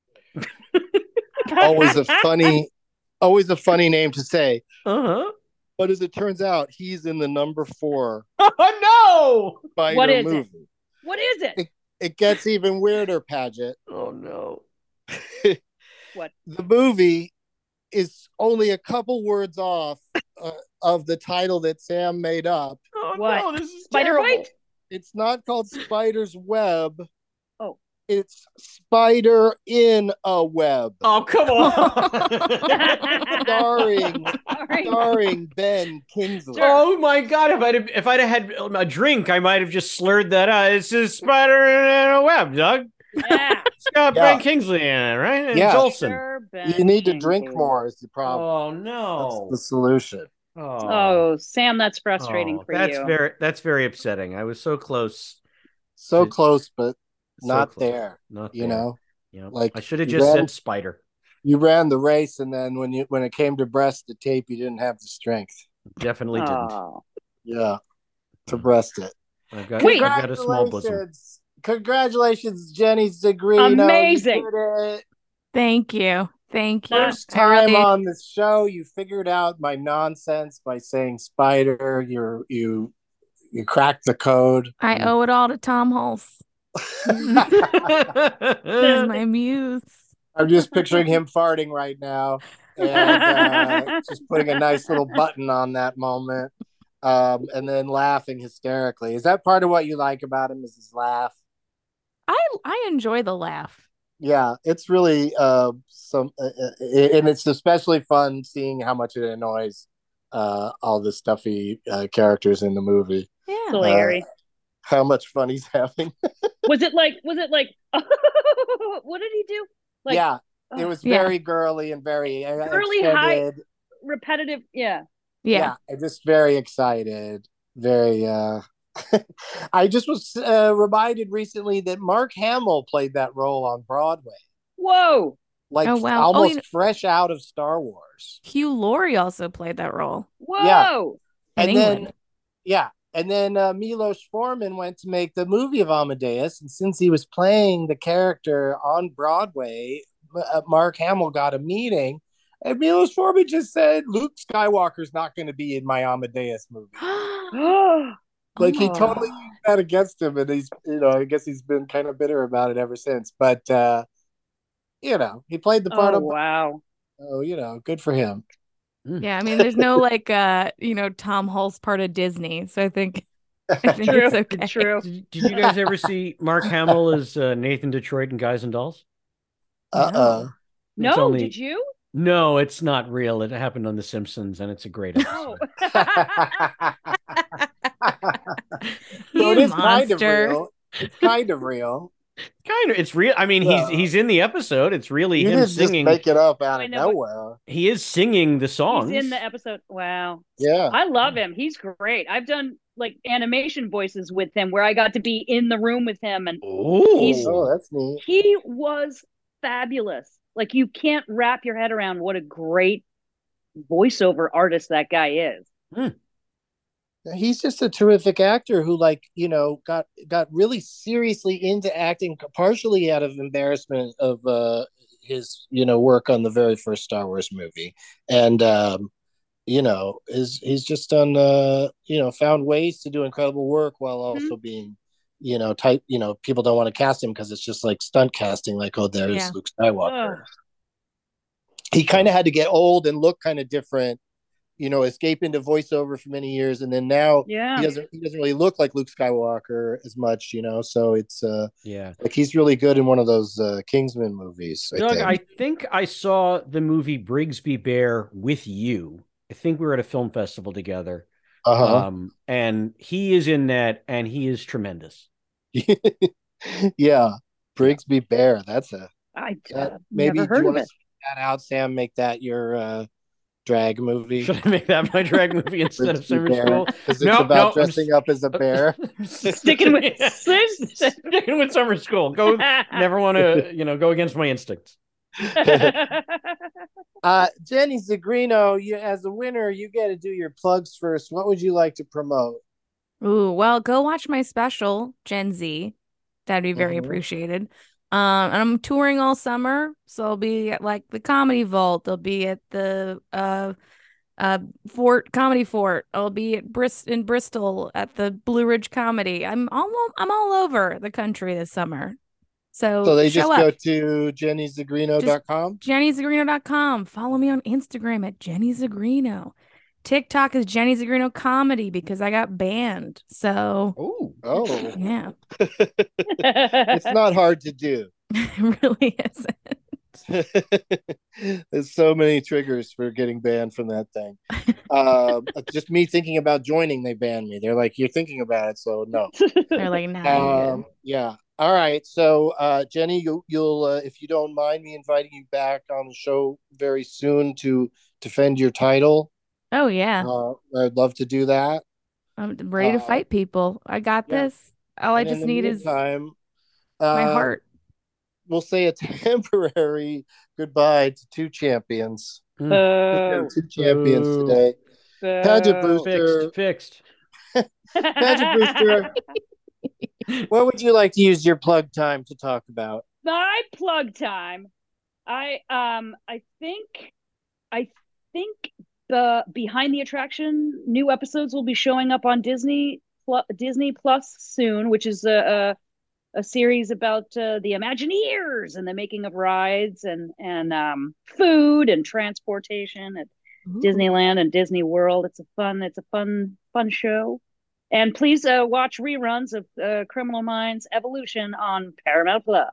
Always a funny, always a funny name to say. Uh-huh. But as it turns out, he's in the number four Oh no! spider What is it? movie. What is it? It, it gets even weirder, Paget. Oh no! What? The movie is only a couple words off uh, of the title that Sam made up. Oh What? no! This is Spider terrible. bite? It's not called Spider's Web. Oh. It's Spider in a Web. Oh come on! starring, Sorry. starring Ben Kingsley. Oh my god! If I'd have, if I'd have had a drink, I might have just slurred that out. It's a spider in a web, Doug. Yeah. It's got Yeah. Ben Kingsley in it, right? And Yeah. Jolson. Sure, Ben You need to drink Kingsley. more is the problem. Oh That's no! the solution. Oh, Oh, Sam, that's frustrating Oh, for that's you. very that's very upsetting. I was so close. So To- close, but so not close. there. Not You there. know, Yep. like, I should have you just ran- said spider. you ran the race, and then when you when it came to breast the tape, you didn't have the strength. Definitely didn't. Oh. Yeah, to breast it. I've got, Wait. I've got a small bosom. Congratulations. Congratulations, Jenny Zagrino. Amazing. You did it. Thank you. Thank you. First I time really- on the show, you figured out my nonsense by saying spider. You're you you cracked the code. I owe it all to Tom Hulse. He's my muse. I'm just picturing him farting right now and uh, just putting a nice little button on that moment, um, and then laughing hysterically. Is that part of what you like about him? Is his laugh? I I enjoy the laugh. Yeah, it's really uh, some, uh, uh, and it's especially fun seeing how much it annoys uh, all the stuffy uh, characters in the movie. Yeah. Hilarious. How much fun he's having. Was it like, was it like, what did he do? Like, yeah, it ugh, was Yeah. very girly and very uh, Girly, high- extended. repetitive. Yeah. Yeah. I'm just very excited. Very. uh I just was uh, reminded recently that Mark Hamill played that role on Broadway. Whoa. like Oh, wow. Oh, almost you know- fresh out of Star Wars. Hugh Laurie also played that role. Whoa. Yeah. in And England. then, yeah. And then uh, Milos Forman went to make the movie of Amadeus. And since he was playing the character on Broadway, uh, Mark Hamill got a meeting. And Milos Forman just said, Luke Skywalker's not going to be in my Amadeus movie. Like, he totally used that against him. And he's, you know, I guess he's been kind of bitter about it ever since. But, uh, you know, he played the part Oh, of, wow. oh, you know, good for him. Yeah, I mean, there's no like, uh, you know, Tom Hulse part of Disney, so I think, I think True. it's okay. True. Did, did you guys ever see Mark Hamill as uh, Nathan Detroit in Guys and Dolls? Uh-uh. No, It's only- did you? No, it's not real. It happened on The Simpsons, and it's a great episode. Oh. You So it is kind of monster. real. It's kind of real. Kind of, it's real. I mean, Yeah. he's he's in the episode. It's really You him didn't just singing. make it up out I of know, but- nowhere. He is singing the songs. He's in the episode. Wow. Yeah. I love him. He's great. I've done like animation voices with him where I got to be in the room with him, and Ooh. He's- Oh, that's neat. he was fabulous. Like, you can't wrap your head around what a great voiceover artist that guy is. He's just a terrific actor who, like, you know, got got really seriously into acting, partially out of embarrassment of uh, his, you know, work on the very first Star Wars movie, and um, you know, is he's just done, uh, you know, found ways to do incredible work while also Mhm. being, you know, type. You know, people don't want to cast him because it's just like stunt casting, like, oh, there's Yeah. Luke Skywalker. Ugh. He kind of had to get old and look kind of different, you know, escape into voiceover for many years, and then now Yeah. he doesn't he doesn't really look like Luke Skywalker as much, you know. So it's uh Yeah. like he's really good in one of those uh, Kingsman movies. I Doug, think. I think I saw the movie Brigsby Bear with you. I think we were at a film festival together. Uh-huh. Um, and he is in that, and he is tremendous. Yeah, Brigsby Bear. That's a I that, uh, maybe never do heard you of want it. to that out, Sam? Make that your uh, drag movie. Should I make that my drag movie instead of Brigsby Summer Bear, School? because it's No, about no, I'm dressing up as a bear. Sticking with Sticking with Summer School. Go. Never want to, you know, go against my instincts. Uh, Jenny Zagrino, you as a winner, you get to do your plugs first. What would you like to promote? Ooh, well, go watch my special, Gen Z. That'd be very Mhm. appreciated. Um, and I'm touring all summer, so I'll be at like the Comedy Vault. I'll be at the uh, uh, Fort Comedy Fort. I'll be at Brist in Bristol at the Blue Ridge Comedy. I'm all I'm all over the country this summer. So, So they show just up. go to jenny zagrino dot com. jenny zagrino dot com. Follow me on Instagram at Jenny Zagrino. TikTok is Jenny Zagrino Comedy because I got banned. So, Oh, Oh, yeah, it's not hard to do. it really isn't. There's so many triggers for getting banned from that thing. Um, just me thinking about joining, they banned me. They're like, "You're thinking about it, so no." They're like, nah. Um, yeah. All right. So, uh, Jenny, you, you'll, uh, if you don't mind me inviting you back on the show very soon to defend your title, Oh, yeah. uh, I'd love to do that. I'm ready to uh, fight people. I got yeah. this. All I And in just the need is meantime, my uh, heart. we'll say a temporary goodbye to two champions. Boo. Two champions Boo. today. Paget Boo. Brewster. fixed, fixed. Paget Brewster. What would you like to use your plug time to talk about? My plug time. I um I think I think the Behind the Attraction new episodes will be showing up on Disney Plu- Disney Plus soon, which is a a, a series about uh, the Imagineers and the making of rides and and um food and transportation at Ooh. Disneyland and Disney World. It's a fun it's a fun fun show. And please uh, watch reruns of uh, Criminal Minds Evolution on Paramount Plus.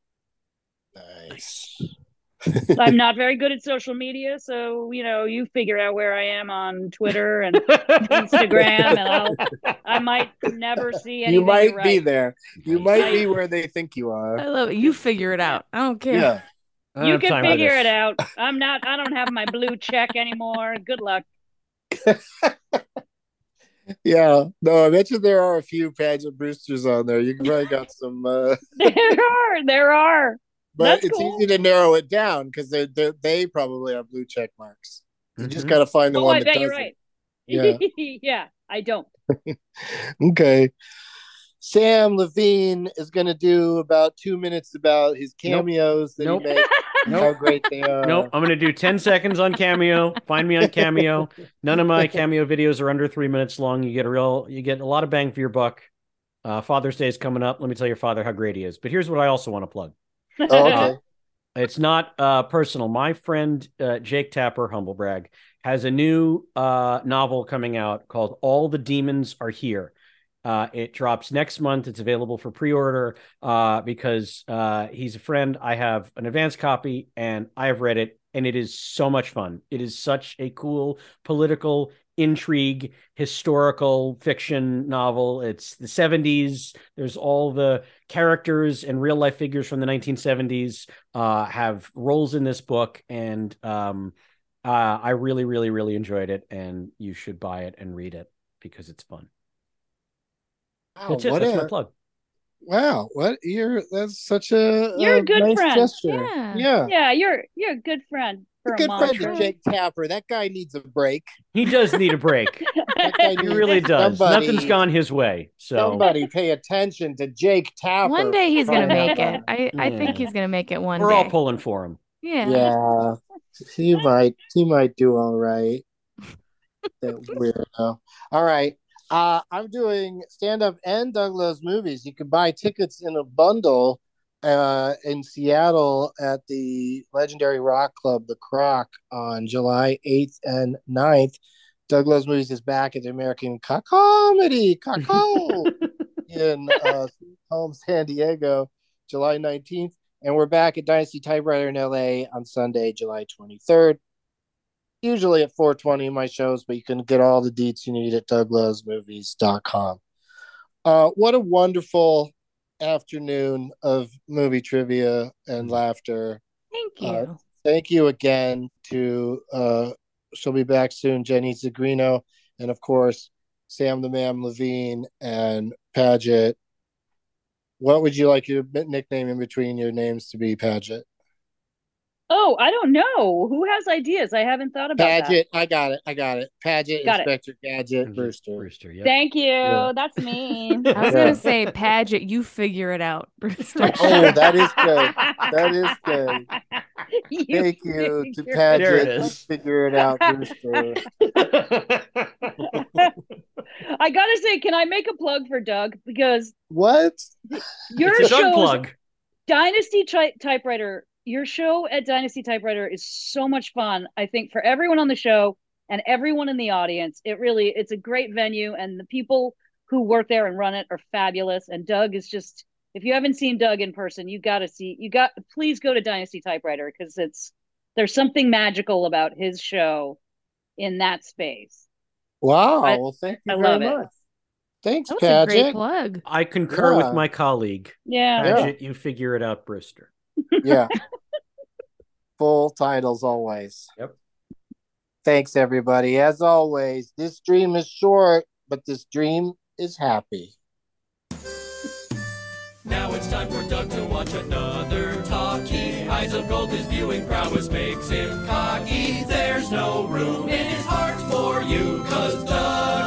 Nice. I'm not very good at social media, so you know, you figure out where I am on Twitter and Instagram, and I'll I might never see anything. You might right. be there. You might I- be where they think you I are. love it. You figure it out. I don't care. Yeah. I don't You have can time for figure this. it out. I'm not. I don't have my blue check anymore. Good luck. Yeah. No, I bet you there are a few Paget Brewsters on there. You probably got some uh There are. There are. but That's it's cool. easy to narrow it down because they they they probably have blue check marks. You Mhm. just got to find the Oh, one I that bet doesn't. you're right. Yeah. yeah, I don't. Okay. Sam Levine is going to do about two minutes about his Nope. cameos that Nope. he makes, Nope. how great they are. Nope. I'm going to do ten seconds on Cameo. Find me on Cameo. None of my Cameo videos are under three minutes long. You get a real, you get a lot of bang for your buck. Uh, Father's Day is coming up. Let me tell your father how great he is. But here's what I also want to plug. Oh, okay. It's not uh, personal. My friend uh, Jake Tapper, humble brag, has a new uh, novel coming out called All the Demons Are Here. Uh, it drops next month. It's available for pre-order uh, because uh, he's a friend. I have an advanced copy and I have read it, and it is so much fun. It is such a cool political intrigue, historical fiction novel. It's the seventies. There's all the characters and real life figures from the nineteen seventies uh, have roles in this book. And um, uh, I really, really, really enjoyed it. And you should buy it and read it because it's fun. Wow, That's it. what That's a, my plug. Wow, what you're that's such a You're a good nice friend. gesture. Yeah. Yeah. Yeah, you're you're a good friend for A a, good friend mantra. to Jake Tapper. That guy needs a break. He does need a break. That guy He needs really does. somebody- Nothing's gone his way. So Somebody pay attention to Jake Tapper. One day he's gonna Crying out make it. loud. I, I think Yeah. he's gonna make it one we're day. all pulling for him. Yeah. Yeah, he might. He might do all right. That weirdo. All right. Uh, I'm doing stand-up and Doug Loves Movies. You can buy tickets in a bundle uh, in Seattle at the legendary rock club, The Croc, on July eighth and ninth. Doug Loves Movies is back at the American Co- Comedy Caco in uh, home San Diego, July nineteenth. And we're back at Dynasty Typewriter in L A on Sunday, July twenty-third. Usually at four twenty my shows, but you can get all the deets you need at doug loves movies dot com. Uh, what a wonderful afternoon of movie trivia and laughter. Thank you. Uh, thank you again to, uh, she'll be back soon, Jenny Zagrino, and of course, Sam the Man Levine and Paget. What would you like your nickname in between your names to be, Paget? Oh, I don't know. Who has ideas? I haven't thought about Paget, I got it. I got it. Paget, Got it. Inspector Gadget, Brewster. Brewster, that. yeah. Thank you. Yeah. That's me. I was Yeah. gonna say, Paget, you figure it out, Brewster. Oh, that is good. That is good. You Thank you to figure Paget. There it You is. Figure it out, Brewster. I gotta say, can I make a plug for Doug? Because What? your It's a Doug show, plug. Dynasty Ty- Typewriter, your show at Dynasty Typewriter is so much fun. I think for everyone on the show and everyone in the audience, it really it's a great venue, and the people who work there and run it are fabulous. And Doug is just, if you haven't seen Doug in person, you got to see. You got please go to Dynasty Typewriter because it's there's something magical about his show in that space. Wow. I- well, thank you I very love it. much. Thanks, That was a great Paget. plug. I concur Yeah. with my colleague. Yeah. Yeah. Paget, you figure it out, Brewster. Yeah. Full titles always. Yep. Thanks, everybody. As always, this dream is short, but this dream is happy. Now it's time for Doug to watch another talkie. Eyes of gold, his viewing prowess makes him cocky. There's no room in his heart for you, 'cause Doug